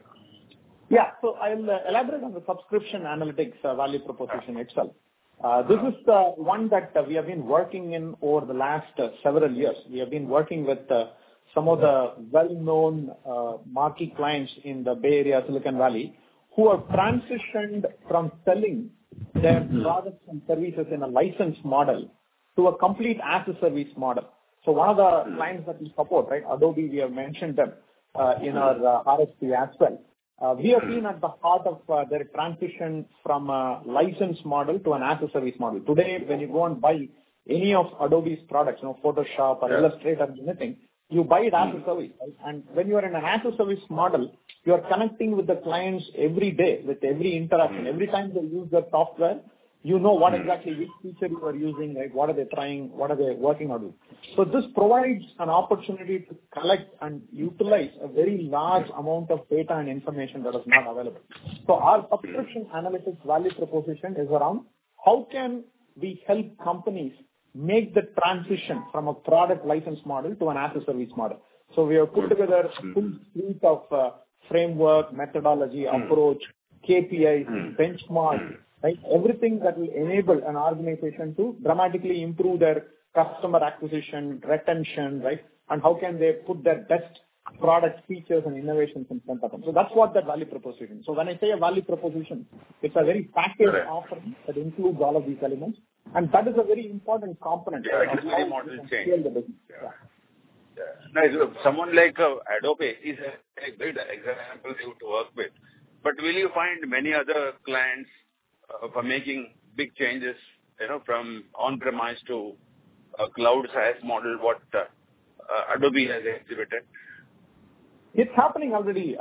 Yeah. So I'll elaborate on the subscription analytics value proposition itself. This is one that we have been working in over the last several years. We have been working with some of the well-known marquee clients in the Bay Area, Silicon Valley, who have transitioned from selling their products and services in a license model to a complete as-a-service model. So one of the clients that we support, right, Adobe, we have mentioned them in our RFP as well. We have been at the heart of their transition from a license model to an as-a-service model. Today, when you go and buy any of Adobe's products, Photoshop or Illustrator or anything, you buy it as a service, right? And when you are in an as-a-service model, you are connecting with the clients every day, with every interaction. Every time they use their software, you know what exactly which feature you are using, right? What are they trying? What are they working on? So this provides an opportunity to collect and utilize a very large amount of data and information that is not available. So our subscription analytics value proposition is around how can we help companies make the transition from a product license model to an as-a-service model. So we have put together a full suite of framework, methodology, approach, KPIs, benchmarks, right? Everything that will enable an organization to dramatically improve their customer acquisition, retention, right? And how can they put their best product features and innovations in front of them. So that's what that value proposition. So when I say a value proposition, it's a very packaged offering that includes all of these elements. And that is a very important component of how we can scale the business. Now, someone like Adobe is a great example to work with. But will you find many other clients for making big changes, from on-premise to a cloud SaaS model, what Adobe has exhibited? It's happening already,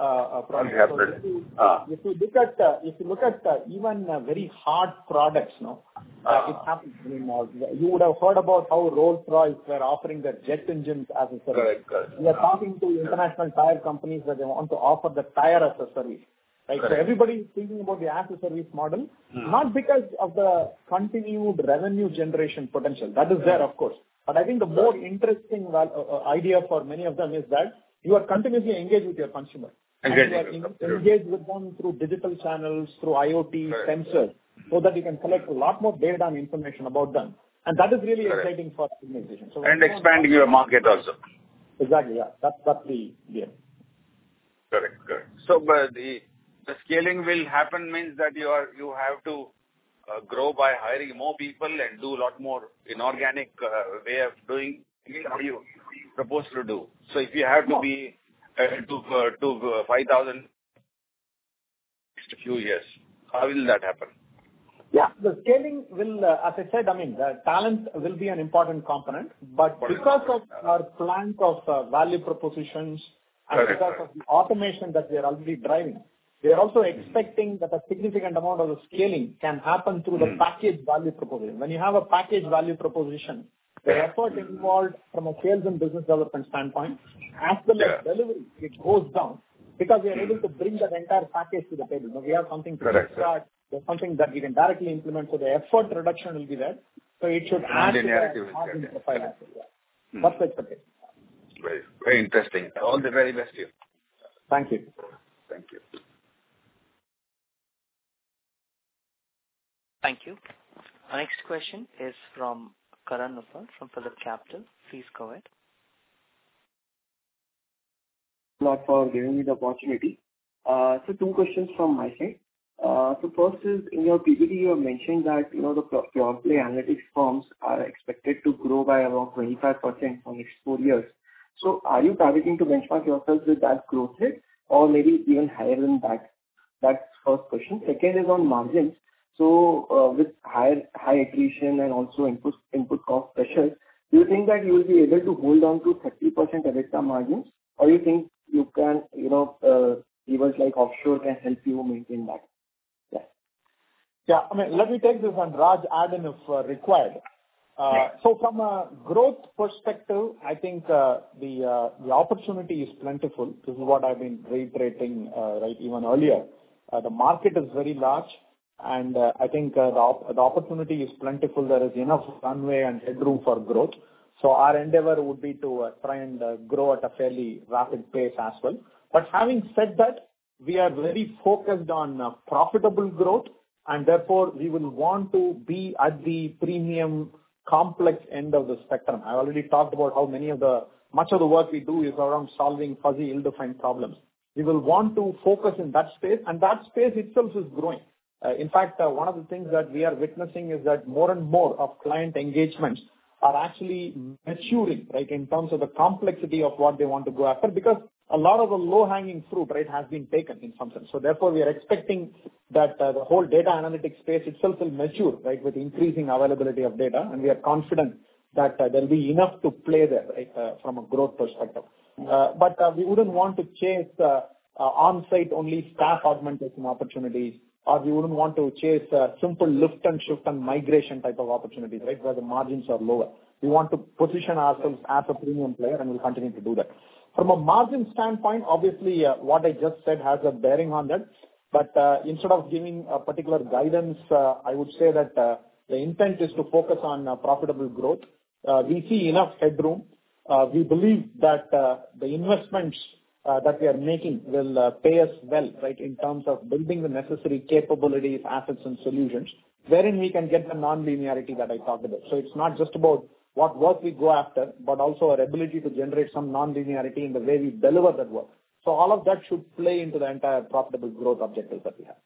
If you look at even very hard products, it's happening. I mean, you would have heard about how Rolls-Royce were offering their jet engines as a service. Correct. We are talking to international tire companies that they want to offer the tire as a service. Right? So everybody is thinking about the as-a-service model, not because of the continued revenue generation potential. That is there, of course. But I think the more interesting idea for many of them is that you are continuously engaged with your consumer. And you are engaged with them through digital channels, through IoT, sensors. so that you can collect a lot more data and information about them. And that is really Correct. exciting for organizations. So And expanding your market also. Exactly, yeah. That's the game. Correct. So, but the scaling will happen means that you have to grow by hiring more people and do a lot more inorganic way of doing it. How you propose to do? So, if you have to be to 5,000 next few years, how will that happen? Yeah, the scaling will, as I said, the talent will be an important component, but because of our plans of value propositions and because of the automation that we are already driving, we are also expecting that a significant amount of the scaling can happen through the package value proposition. When you have a package value proposition, the effort involved from a sales and business development standpoint, as well as delivery, it goes down because we are able to bring that entire package to the table. Now, we have something to start. There's something that we can directly implement, so the effort reduction will be there. So it should add to the margin profile. That's the expectation. Very, very interesting. All the very best to you. Thank you. Thank you. Thank you. Our next question is from Karan Uppal from Phillip Capital. Please go ahead. Thanks a lot for giving me the opportunity. So 2 questions from my side. So first is, in your PPT, you have mentioned that, the pure play analytics firms are expected to grow by around 25% for next 4 years. So are you targeting to benchmark yourselves with that growth rate or maybe even higher than that? That's first question. Second is on margins. So with high attrition and also input cost pressures, do you think that you will be able to hold on to 30% EBITDA margins, or you think you can, levers like offshore can help you maintain that? Yeah, let me take this and Raj add in if required. So from a growth perspective, I think the opportunity is plentiful. This is what I've been reiterating even earlier. The market is very large, and I think the opportunity is plentiful. There is enough runway and headroom for growth. So our endeavor would be to try and grow at a fairly rapid pace as well. But having said that, we are very focused on profitable growth, and therefore we will want to be at the premium complex end of the spectrum. I already talked about how much of the work we do is around solving fuzzy, ill-defined problems. We will want to focus in that space, and that space itself is growing. In fact, one of the things that we are witnessing is that more and more of client engagements are actually maturing, in terms of the complexity of what they want to go after, because a lot of the low-hanging fruit, has been taken in some sense. So therefore, we are expecting that the whole data analytics space itself will mature, with increasing availability of data, and we are confident that there will be enough to play there, from a growth perspective. But we wouldn't want to chase on-site only staff augmentation opportunities, or we wouldn't want to chase simple lift and shift and migration type of opportunities, where the margins are lower. We want to position ourselves as a premium player, and we'll continue to do that. From a margin standpoint, obviously, what I just said has a bearing on that. But instead of giving a particular guidance, I would say that the intent is to focus on profitable growth. We see enough headroom. We believe that the investments that we are making will pay us well, in terms of building the necessary capabilities, assets, and solutions, wherein we can get the non-linearity that I talked about. So it's not just about what work we go after, but also our ability to generate some non-linearity in the way we deliver that work. So all of that should play into the entire profitable growth objectives that we have.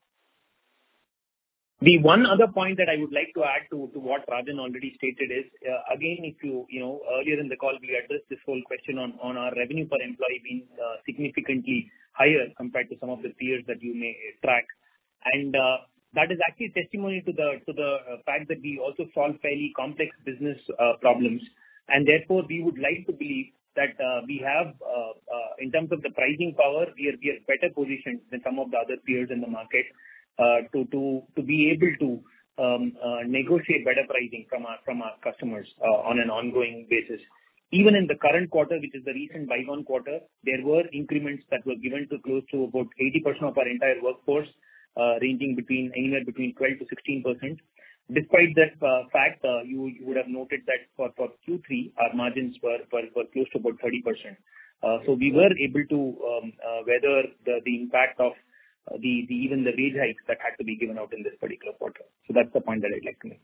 The one other point that I would like to add to what Rajan already stated is, again, if you earlier in the call, we addressed this whole question on our revenue per employee being significantly higher compared to some of the peers that you may track. And that is actually testimony to the fact that we also solve fairly complex business problems. And therefore, we would like to believe that we have, in terms of the pricing power, we are better positioned than some of the other peers in the market to be able to negotiate better pricing from our customers on an ongoing basis. Even in the current quarter, which is the recent bygone quarter, there were increments that were given to close to about 80% of our entire workforce, ranging anywhere between 12 to 16%. Despite that fact, you would have noted that for Q3, our margins were close to about 30%. So we were able to weather the impact of even the wage hikes that had to be given out in this particular quarter. So that's the point that I'd like to make.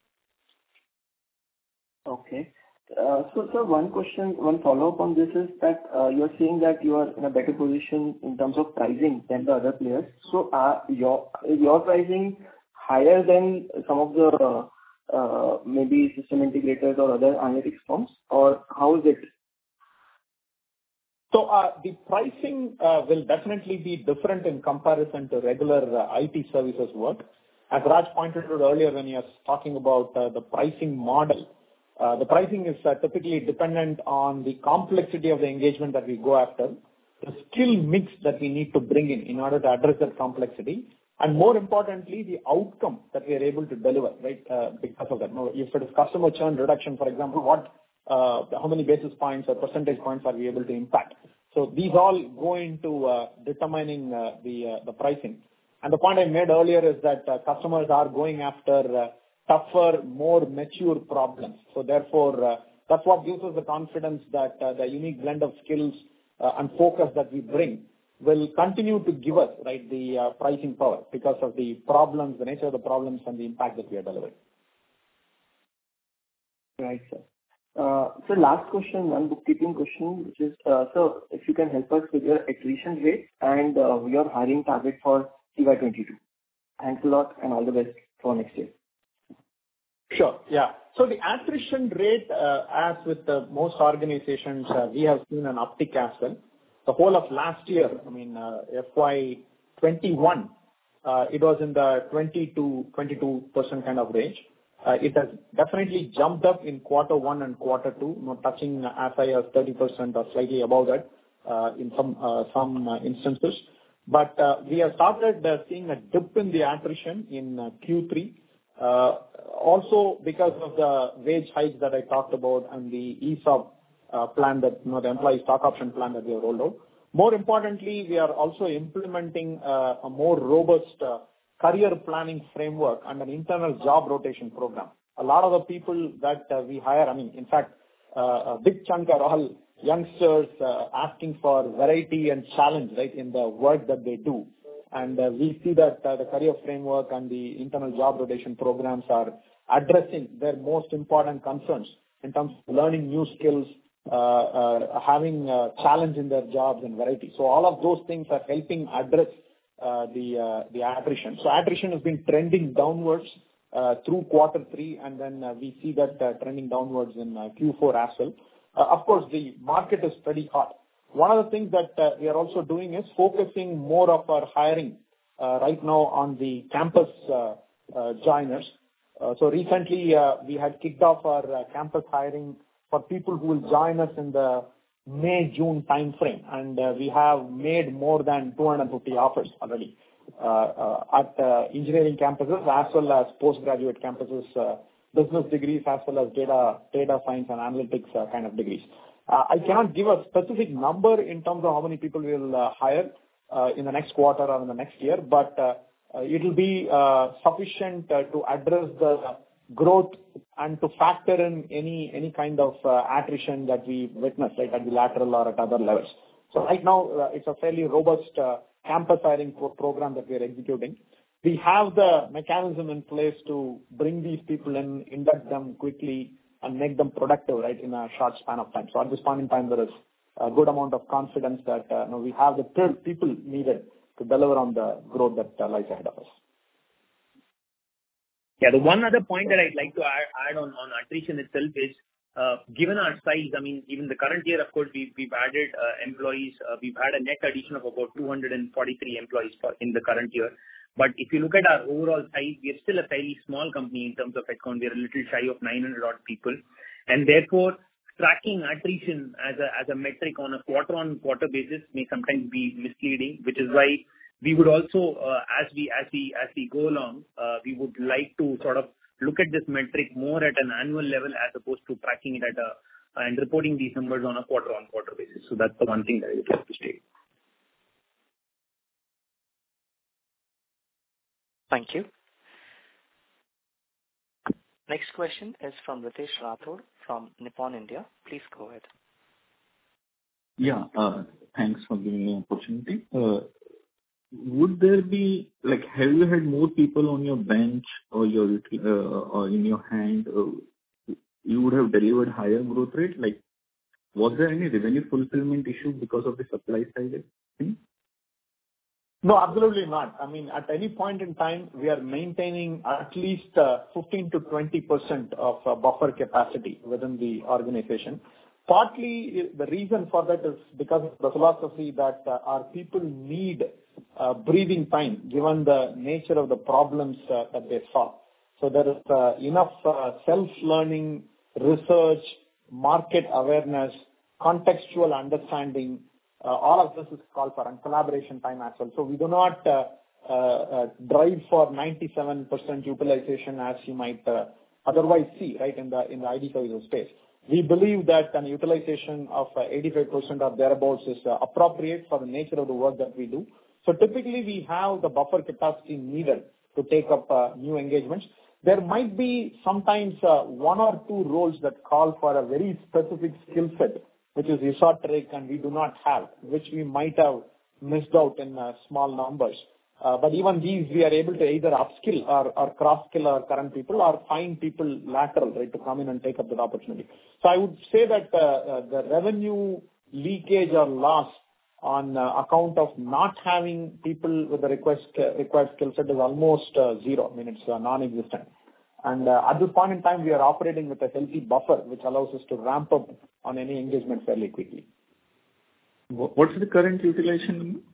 Okay. So, sir, one follow-up on this is that you're saying that you are in a better position in terms of pricing than the other players. So, is your pricing higher than some of the maybe system integrators or other analytics firms, or how is it? So the pricing will definitely be different in comparison to regular IT services work. As Raj pointed out earlier when he was talking about the pricing model, the pricing is typically dependent on the complexity of the engagement that we go after, the skill mix that we need to bring in order to address that complexity, and more importantly, the outcome that we are able to deliver, right, because of that. Now, if it is customer churn reduction, for example, how many basis points or percentage points are we able to impact? So these all go into determining the pricing. And the point I made earlier is that customers are going after tougher, more mature problems. So therefore, that's what gives us the confidence that the unique blend of skills and focus that we bring will continue to give us, right, the pricing power because of the problems, the nature of the problems and the impact that we are delivering. Right, sir. So last question, one bookkeeping question, which is, so if you can help us with your attrition rate and your hiring target for CY22. Thanks a lot and all the best for next year. Sure. Yeah. So the attrition rate, as with most organizations, we have seen an uptick as well. The whole of last year, I mean, FY21, it was in the 20 to 22% kind of range. It has definitely jumped up in quarter one and quarter two, touching as high as 30% or slightly above that in some instances. But we have started seeing a dip in the attrition in Q3. Also because of the wage hikes that I talked about and the ESOP plan that, the employee stock option plan that we have rolled out. More importantly, we are also implementing a more robust career planning framework and an internal job rotation program. A lot of the people that we hire, I mean, in fact, a big chunk are all youngsters asking for variety and challenge, right, in the work that they do. And we see that the career framework and the internal job rotation programs are addressing their most important concerns in terms of learning new skills, having challenge in their jobs and variety. So all of those things are helping address the attrition. So attrition has been trending downwards through quarter three, and then we see that trending downwards in Q4 as well. Of course, the market is pretty hot. One of the things that we are also doing is focusing more of our hiring right now on the campus joiners. So recently, we had kicked off our campus hiring for people who will join us in the May-June timeframe, and we have made more than 250 offers already at engineering campuses as well as postgraduate campuses, business degrees as well as data science and analytics kind of degrees. I cannot give a specific number in terms of how many people we will hire in the next quarter or in the next year, but it will be sufficient to address the growth and to factor in any kind of attrition that we witness, right, at the lateral or at other levels. So right now, it's a fairly robust campus hiring program that we are executing. We have the mechanism in place to bring these people in, induct them quickly, and make them productive, right, in a short span of time. So at this point in time, there is a good amount of confidence that we have the people needed to deliver on the growth that lies ahead of us. Yeah, the one other point that I'd like to add on attrition itself is, given our size, I mean, even the current year, of course, we've added employees. We've had a net addition of about 243 employees in the current year. But if you look at our overall size, we are still a fairly small company in terms of headcount. We are a little shy of 900 odd people. And therefore, tracking attrition as a metric on a quarter-on-quarter basis may sometimes be misleading, which is why we would also, as we go along, we would like to sort of look at this metric more at an annual level as opposed to tracking it and reporting these numbers on a quarter-on-quarter basis. So that's the one thing that I would like to state. Thank you. Next question is from Ritesh Rathod from Nippon India. Please go ahead. Yeah, thanks for giving me an opportunity. would there be, like, have you had more people on your bench or or in your hand, you would have delivered higher growth rate? Like, was there any revenue fulfillment issue because of the supply side thing? No, absolutely not. I mean, at any point in time, we are maintaining at least 15 to 20% of buffer capacity within the organization. Partly, the reason for that is because of the philosophy that our people need breathing time, given the nature of the problems that they solve. So there is enough self-learning, research, market awareness, contextual understanding. All of this is called for, and collaboration time as well. So we do not drive for 97% utilization as you might otherwise see, right, in the ID services space. We believe that an utilization of 85% or thereabouts is appropriate for the nature of the work that we do. So typically we have the buffer capacity needed to take up new engagements. There might be sometimes one or two roles that call for a very specific skill set, which is esoteric and we do not have, which we might have missed out in small numbers. But even these, we are able to either upskill or cross-skill our current people or find people lateral, right, to come in and take up that opportunity. So I would say that the revenue leakage or loss on account of not having people with the required skill set is almost zero. I mean, it's non-existent. And at this point in time, we are operating with a healthy buffer, which allows us to ramp up on any engagement fairly quickly. What's the current utilization?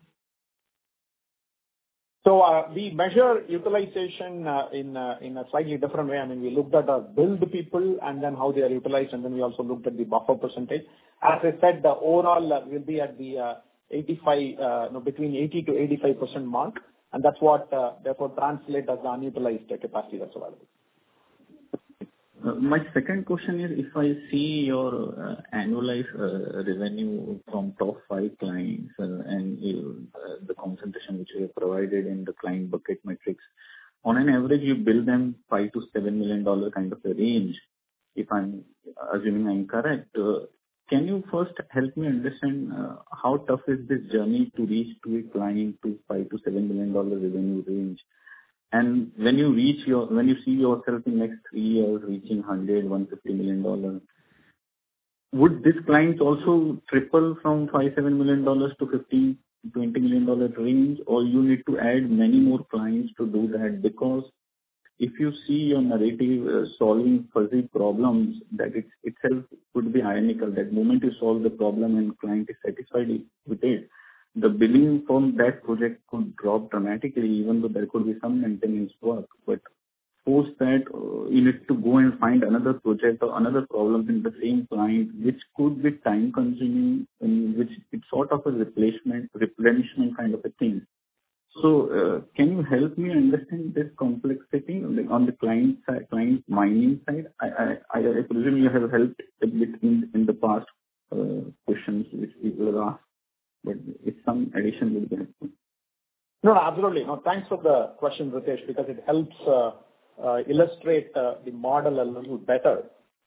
So we measure utilization in a slightly different way. I mean, we looked at our build people and then how they are utilized, and then we also looked at the buffer percentage. As I said, the overall will be at the between 80 to 85% mark, and that's what therefore translates as the unutilized capacity that's available. My second question is, if I see your annualized revenue from top 5 clients and the concentration which you have provided in the client bucket metrics, on an average you bill them $5 to $7 million kind of a range. If I'm assuming I'm correct, can you first help me understand how tough is this journey to reach to a client to $5 to $7 million revenue range? And when you see yourself in next 3 years reaching $150 million, would this client also triple from $5-7 million to $15-20 million range, or you need to add many more clients to do that? Because if you see your narrative solving fuzzy problems, that itself could be ironical. That moment you solve the problem and client is satisfied with it, the billing from that project could drop dramatically, even though there could be some maintenance work. But post that, you need to go and find another project or another problem in the same client, which could be time consuming, and which it's sort of a replenishment kind of a thing. So can you help me understand this complexity on the client side, client mining side? I presume you have helped a bit in the past questions which people have asked, but if some addition will be helpful. No, absolutely. No, thanks for the question, Ritesh, because it helps illustrate the model a little better.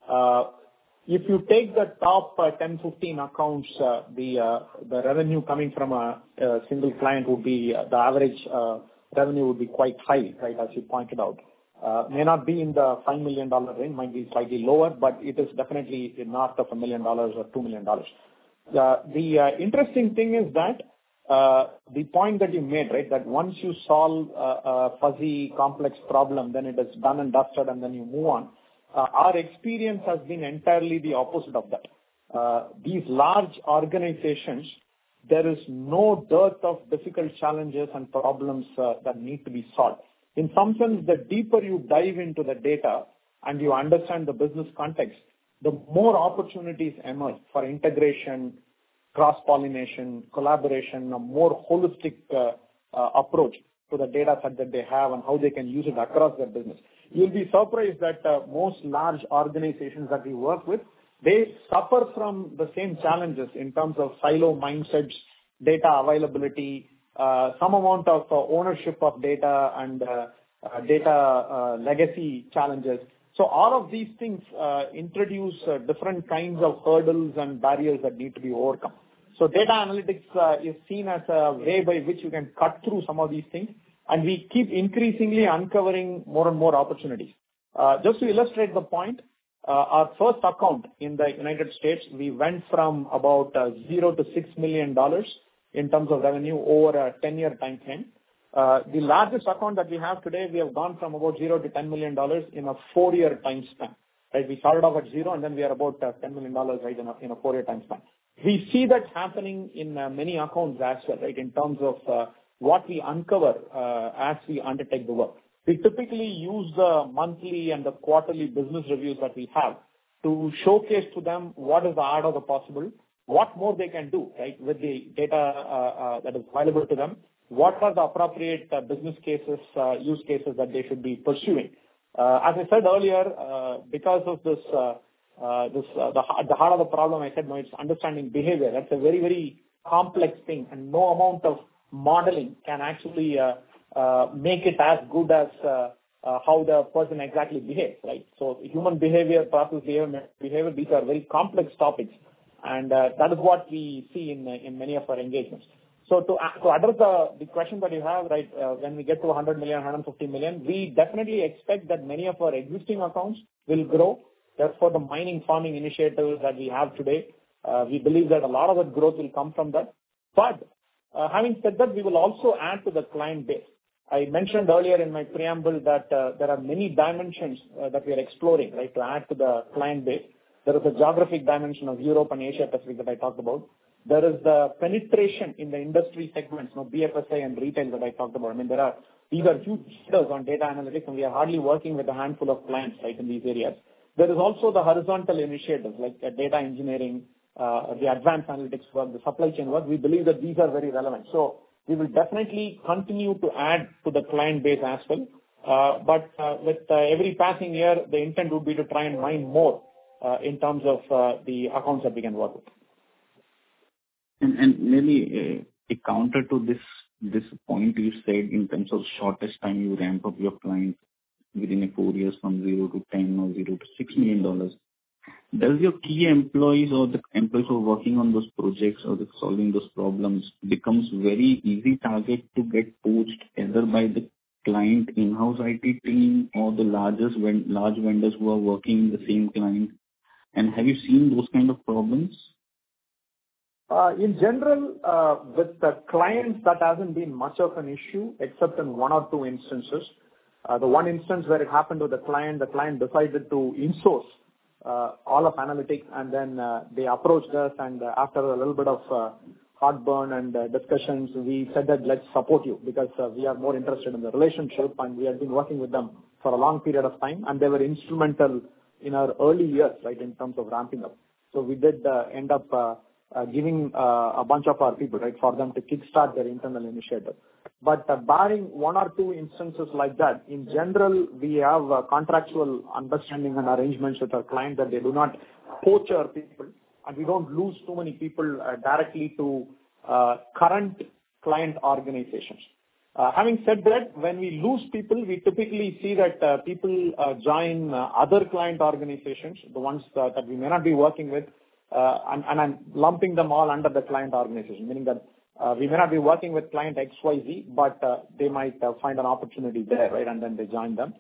If you take the top 10-15 accounts, the revenue coming from a single client would be, the average revenue would be quite high, right, as you pointed out. May not be in the $5 million range, might be slightly lower, but it is definitely north of $1 million or $2 million. The interesting thing is that the point that you made, right, that once you solve a fuzzy, complex problem, then it is done and dusted and then you move on. Our experience has been entirely the opposite of that. These large organizations, there is no dearth of difficult challenges and problems that need to be solved. In some sense, the deeper you dive into the data and you understand the business context, the more opportunities emerge for integration, cross-pollination, collaboration, a more holistic approach to the data set that they have and how they can use it across their business. You'll be surprised that most large organizations that we work with, they suffer from the same challenges in terms of silo mindsets, data availability, some amount of ownership of data and data legacy challenges. So all of these things introduce different kinds of hurdles and barriers that need to be overcome. So data analytics is seen as a way by which you can cut through some of these things, and we keep increasingly uncovering more and more opportunities. Just to illustrate the point, our first account in the United States, we went from about $0 to $6 million in terms of revenue over a 10-year time frame. The largest account that we have today, we have gone from about $0 to $10 million in a 4-year time span. Right? We started off at 0, and then we are about $10 million, right, in a 4-year time span. We see that happening in many accounts as well, right, in terms of what we uncover as we undertake the work. We typically use the monthly and the quarterly business reviews that we have to showcase to them what is the art of the possible, what more they can do, right, with the data that is available to them, what are the appropriate business cases, use cases that they should be pursuing. As I said earlier, because of this, the heart of the problem, I said, no, it's understanding behavior. That's a very, very complex thing, and no amount of modeling can actually make it as good as how the person exactly behaves, right? So human behavior, process behavior, these are very complex topics, and that is what we see in many of our engagements. So to address the question that you have, right, when we get to 100 million, 150 million, we definitely expect that many of our existing accounts will grow. Therefore, the mining farming initiatives that we have today, we believe that a lot of that growth will come from that. But having said that, we will also add to the client base. I mentioned earlier in my preamble that there are many dimensions that we are exploring, right, to add to the client base. There is a geographic dimension of Europe and Asia Pacific that I talked about. There is the penetration in the industry segments, BFSI and retail that I talked about. I mean, these are huge leaders on data analytics, and we are hardly working with a handful of clients, right, in these areas. There is also the horizontal initiatives like data engineering, the advanced analytics work, the supply chain work. We believe that these are very relevant. So we will definitely continue to add to the client base as well. But with every passing year, the intent would be to try and mine more in terms of the accounts that we can work with. And maybe a counter to this point you said in terms of shortest time you ramp up your client within a 4 years from 0 to 10 or 0 to $6 million. Does your key employees or the employees who are working on those projects or solving those problems becomes very easy target to get poached either by the client in-house IT team or the large vendors who are working in the same client? And have you seen those kind of problems? In general, with the clients, that hasn't been much of an issue except in 1 or 2 instances. The one instance where it happened with the client decided to insource all of analytics, and then they approached us, and after a little bit of heartburn and discussions, we said that let's support you because we are more interested in the relationship, and we have been working with them for a long period of time, and they were instrumental in our early years, right, in terms of ramping up. So we did end up giving a bunch of our people, right, for them to kickstart their internal initiative. But barring 1 or 2 instances like that, in general, we have a contractual understanding and arrangements with our client that they do not poach our people, and we don't lose too many people directly to current client organizations. Having said that, when we lose people, we typically see that people join other client organizations, the ones that we may not be working with, and I'm lumping them all under the client organization, meaning that we may not be working with client XYZ, but they might find an opportunity there, right, and then they join them.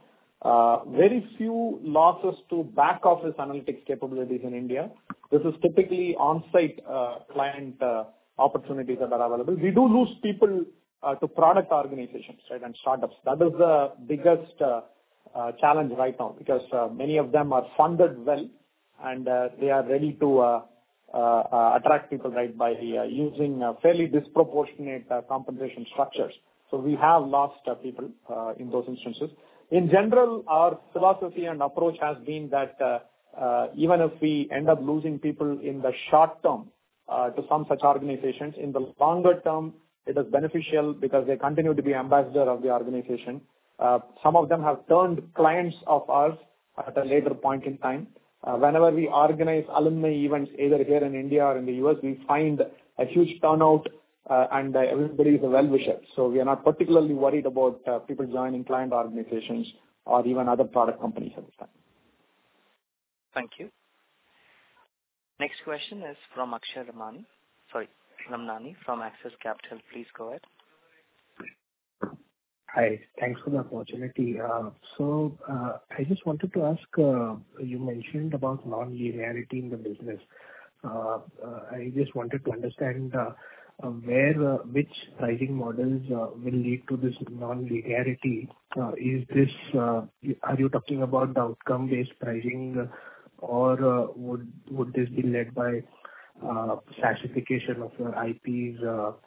Very few losses to back office analytics capabilities in India. This is typically on-site client opportunities that are available. We do lose people to product organizations, right, and startups. That is the biggest challenge right now because many of them are funded well, and they are ready to attract people, right, by using fairly disproportionate compensation structures. So we have lost people in those instances. In general, our philosophy and approach has been that even if we end up losing people in the short term to some such organizations, in the longer term, it is beneficial because they continue to be ambassador of the organization. Some of them have turned clients of ours at a later point in time. Whenever we organize alumni events, either here in India or in the US, we find a huge turnout and everybody is a well-wisher. So we are not particularly worried about people joining client organizations or even other product companies at this time. Thank you. Next question is from Akshay Ramani. Sorry, Ramnani from Axis Capital. Please go ahead. Hi. Thanks for the opportunity. I just wanted to ask, you mentioned about non-linearity in the business. I just wanted to understand which pricing models will lead to this non-linearity. Are you talking about the outcome-based pricing, or would this be led by SaaSification of your IPs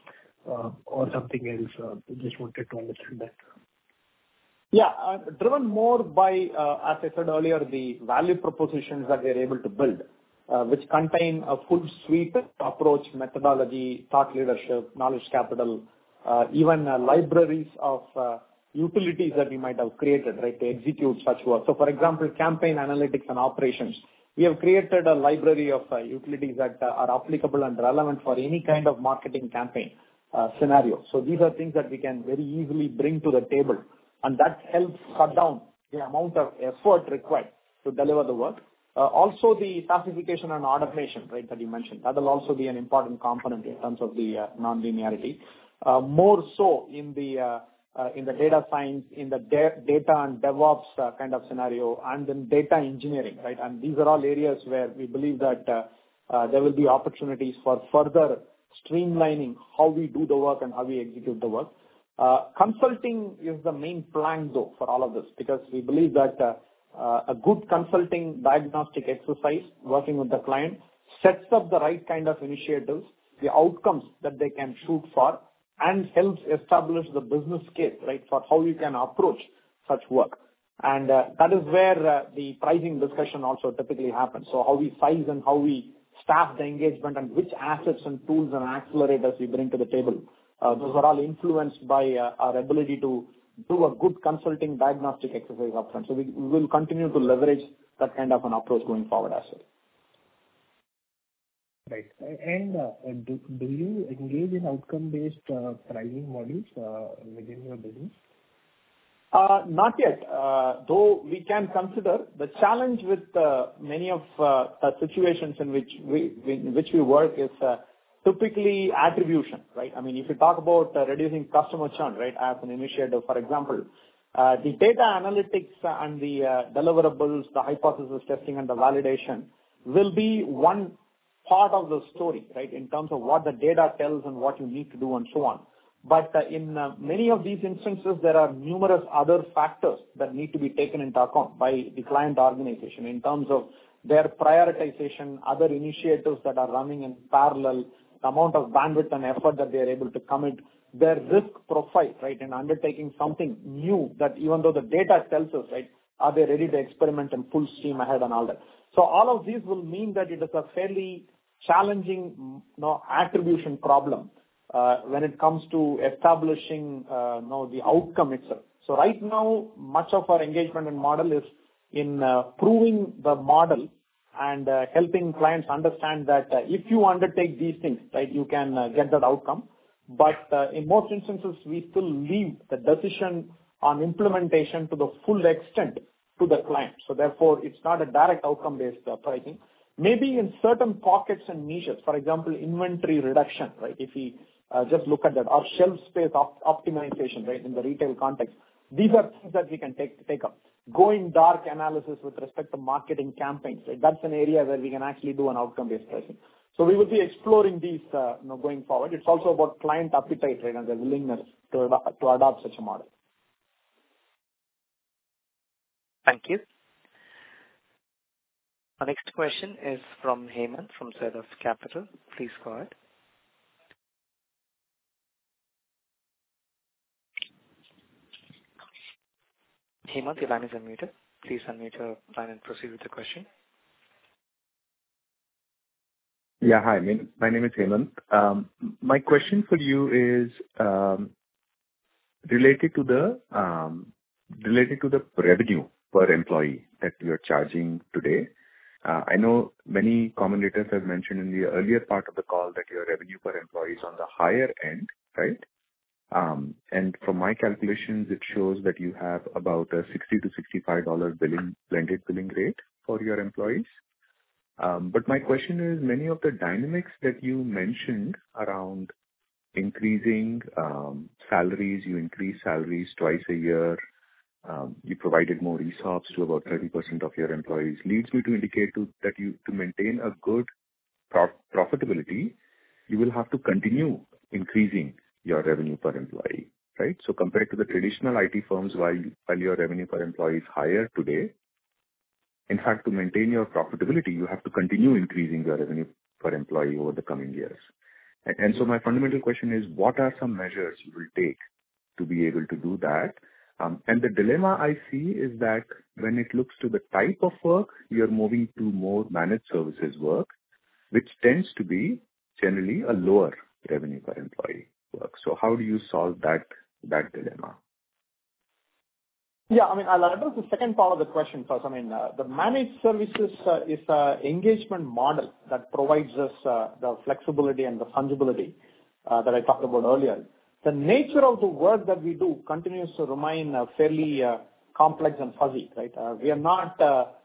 or something else? Just wanted to understand that. Yeah. Driven more by, as I said earlier, the value propositions that we are able to build, which contain a full suite approach, methodology, thought leadership, knowledge capital, even libraries of utilities that we might have created, right, to execute such work. So, for example, campaign analytics and operations. We have created a library of utilities that are applicable and relevant for any kind of marketing campaign scenario. So these are things that we can very easily bring to the table, and that helps cut down the amount of effort required to deliver the work. Also, the SaaSification and automation, right, that you mentioned, that will also be an important component in terms of the non-linearity. More so in the data science, in the data and DevOps kind of scenario, and in data engineering, right? And these are all areas where we believe that there will be opportunities for further streamlining how we do the work and how we execute the work. Consulting is the main plank, though, for all of this, because we believe that a good consulting diagnostic exercise working with the client sets up the right kind of initiatives, the outcomes that they can shoot for, and helps establish the business case, right, for how you can approach such work. And that is where the pricing discussion also typically happens. So how we size and how we staff the engagement and which assets and tools and accelerators we bring to the table. Those are all influenced by our ability to do a good consulting diagnostic exercise upfront. So we will continue to leverage that kind of an approach going forward as well. Right. And do you engage in outcome-based pricing models within your business? Not yet. Though we can consider the challenge with many of the situations in which we work is typically attribution, right? I mean, if you talk about reducing customer churn, right, as an initiative, for example, the data analytics and the deliverables, the hypothesis testing and the validation will be one part of the story, right, in terms of what the data tells and what you need to do and so on. But in many of these instances, there are numerous other factors that need to be taken into account by the client organization in terms of their prioritization, other initiatives that are running in parallel, the amount of bandwidth and effort that they are able to commit, their risk profile, right, in undertaking something new that even though the data tells us, right, are they ready to experiment in full steam ahead and all that. So all of these will mean that it is a fairly challenging attribution problem when it comes to establishing the outcome itself. So right now, much of our engagement and model is in proving the model and helping clients understand that if you undertake these things, right, you can get that outcome. But in most instances, we still leave the decision on implementation to the full extent to the client. So therefore, it's not a direct outcome-based pricing. Maybe in certain pockets and niches, for example, inventory reduction, right? If we just look at that, or shelf space optimization, right, in the retail context, these are things that we can take up. Going dark analysis with respect to marketing campaigns, right? That's an area where we can actually do an outcome-based pricing. So we will be exploring these going forward. It's also about client appetite, right, and their willingness to adopt such a model. Thank you. Our next question is from Hemant from Zenith Capital. Please go ahead. Hemant, your line is unmuted. Please unmute your line and proceed with the question. Yeah, hi. My name is Hemant. My question for you is related to the revenue per employee that you are charging today. I know many commentators have mentioned in the earlier part of the call that your revenue per employee is on the higher end, right? And from my calculations, it shows that you have about a $60 to $65 blended billing rate for your employees. But my question is, many of the dynamics that you mentioned around increasing salaries, you increase salaries twice a year, you provided more ESOPs to about 30% of your employees, leads me to indicate that to maintain a good profitability, you will have to continue increasing your revenue per employee, right? So compared to the traditional IT firms, while your revenue per employee is higher today, in fact, to maintain your profitability, you have to continue increasing your revenue per employee over the coming years. And so my fundamental question is, what are some measures you will take to be able to do that? And the dilemma I see is that when it looks to the type of work, you're moving to more managed services work, which tends to be generally a lower revenue per employee work. So how do you solve that dilemma? Yeah, I mean, I'll address the second part of the question first. I mean, the managed services is an engagement model that provides us the flexibility and the fungibility that I talked about earlier. The nature of the work that we do continues to remain fairly complex and fuzzy, right? We are not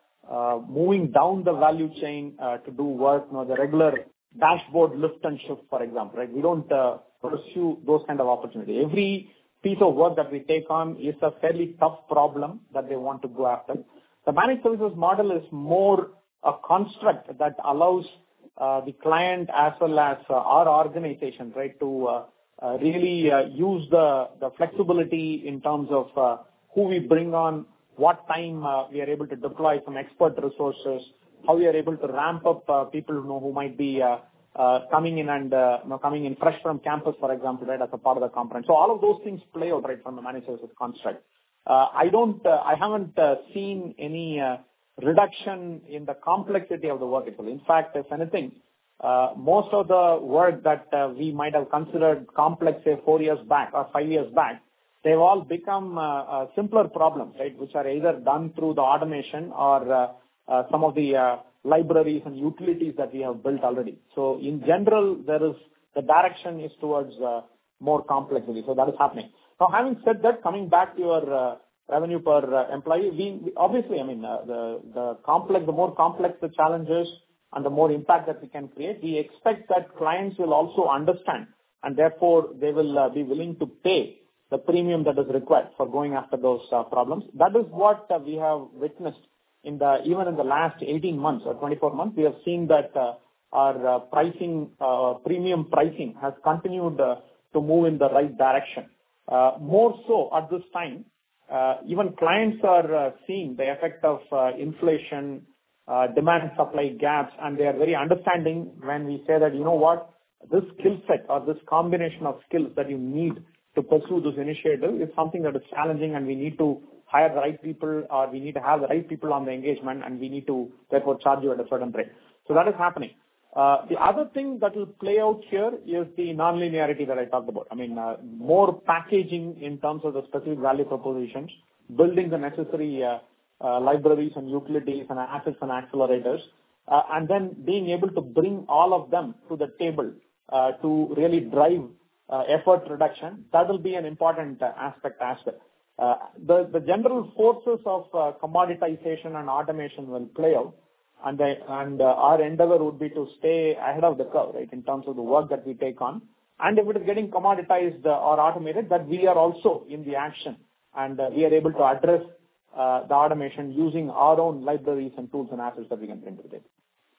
moving down the value chain to do work, the regular dashboard lift and shift, for example, right? We don't pursue those kind of opportunities. Every piece of work that we take on is a fairly tough problem that they want to go after. The managed services model is more a construct that allows the client as well as our organization, right, to really use the flexibility in terms of who we bring on, what time we are able to deploy some expert resources, how we are able to ramp up people who might be coming in and coming in fresh from campus, for example, right, as a part of the component. So all of those things play out right from the managed services construct. I haven't seen any reduction in the complexity of the work itself. In fact, if anything, most of the work that we might have considered complex, say 4 years back or 5 years back, they've all become simpler problems, right, which are either done through the automation or some of the libraries and utilities that we have built already. So in general, the direction is towards more complexity. So that is happening. Now, having said that, coming back to your revenue per employee, we obviously, I mean, the more complex the challenges and the more impact that we can create, we expect that clients will also understand, and therefore they will be willing to pay the premium that is required for going after those problems. That is what we have witnessed even in the last 18 months or 24 months. We have seen that our premium pricing has continued to move in the right direction. More so at this time, even clients are seeing the effect of inflation, demand supply gaps, and they are very understanding when we say that, you know what, this skill set or this combination of skills that you need to pursue this initiative is something that is challenging, and we need to hire the right people, or we need to have the right people on the engagement, and we need to therefore charge you at a certain rate. So that is happening. The other thing that will play out here is the non-linearity that I talked about. I mean, more packaging in terms of the specific value propositions, building the necessary libraries and utilities and assets and accelerators, and then being able to bring all of them to the table to really drive effort reduction. That will be an important aspect as well. The general forces of commoditization and automation will play out, and our endeavor would be to stay ahead of the curve, right, in terms of the work that we take on. And if it is getting commoditized or automated, that we are also in the action, and we are able to address the automation using our own libraries and tools and assets that we can bring to the table.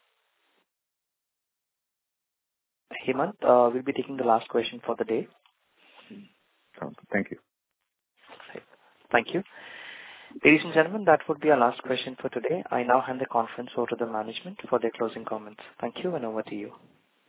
Hemant, we'll be taking the last question for the day. Thank you. Thank you. Ladies and gentlemen, that would be our last question for today. I now hand the conference over to the management for their closing comments. Thank you, and over to you.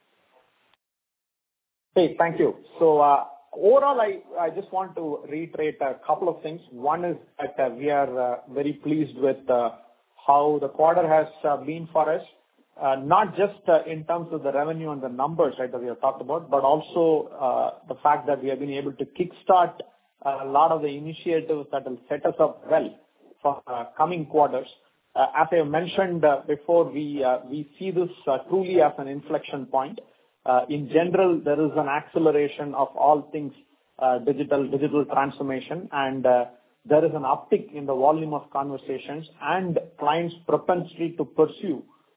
Hey, thank you. So overall, I just want to reiterate a couple of things. One is that we are very pleased with how the quarter has been for us, not just in terms of the revenue and the numbers, right, that we have talked about, but also the fact that we have been able to kickstart a lot of the initiatives that will set us up well for coming quarters. As I mentioned before, we see this truly as an inflection point. In general, there is an acceleration of all things digital transformation, and there is an uptick in the volume of conversations and clients' propensity to pursue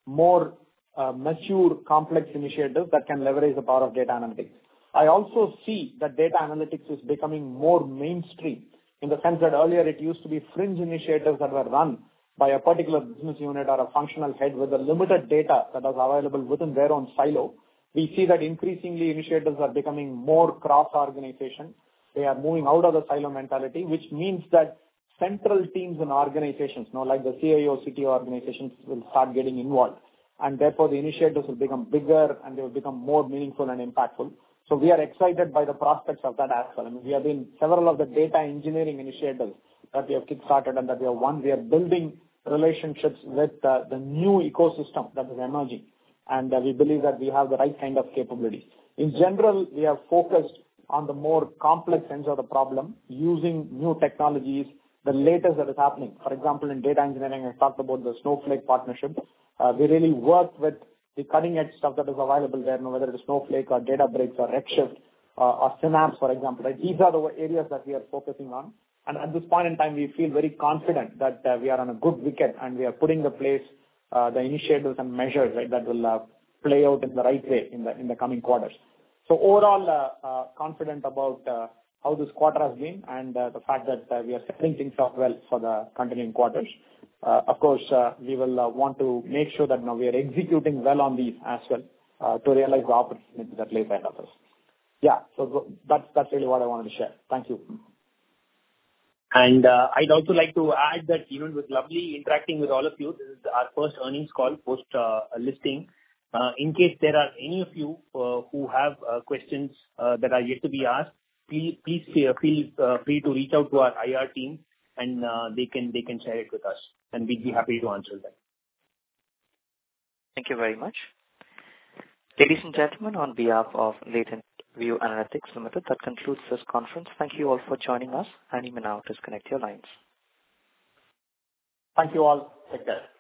more mature, complex initiatives that can leverage the power of data analytics. I also see that data analytics is becoming more mainstream in the sense that earlier it used to be fringe initiatives that were run by a particular business unit or a functional head with the limited data that was available within their own silo. We see that increasingly initiatives are becoming more cross-organization. They are moving out of the silo mentality, which means that central teams and organizations, like the CIO, CTO organizations, will start getting involved. And therefore, the initiatives will become bigger and they will become more meaningful and impactful. So we are excited by the prospects of that as well. I mean, we have been several of the data engineering initiatives that we have kickstarted and that we have won. We are building relationships with the new ecosystem that is emerging. And we believe that we have the right kind of capabilities. In general, we have focused on the more complex ends of the problem using new technologies, the latest that is happening. For example, in data engineering, I talked about the Snowflake partnership. We really work with the cutting edge stuff that is available there, whether it is Snowflake or Databricks or Redshift or Synapse, for example. Right? These are the areas that we are focusing on. And at this point in time, we feel very confident that we are on a good wicket and we are putting in place the initiatives and measures, right, that will play out in the right way in the coming quarters. So overall, confident about how this quarter has been and the fact that we are setting things up well for the continuing quarters. Of course, we will want to make sure that we are executing well on these as well to realize the opportunity that lays ahead of us. Yeah, so that's really what I wanted to share. Thank you. And I'd also like to add that it was lovely interacting with all of you. This is our first earnings call post listing. In case there are any of you who have questions that are yet to be asked, please feel free to reach out to our IR team and they can share it with us and we'd be happy to answer them. Thank you very much. Ladies and gentlemen, on behalf of LatentView Analytics Limited, that concludes this conference. Thank you all for joining us and you may now disconnect your lines. Thank you all. Take care.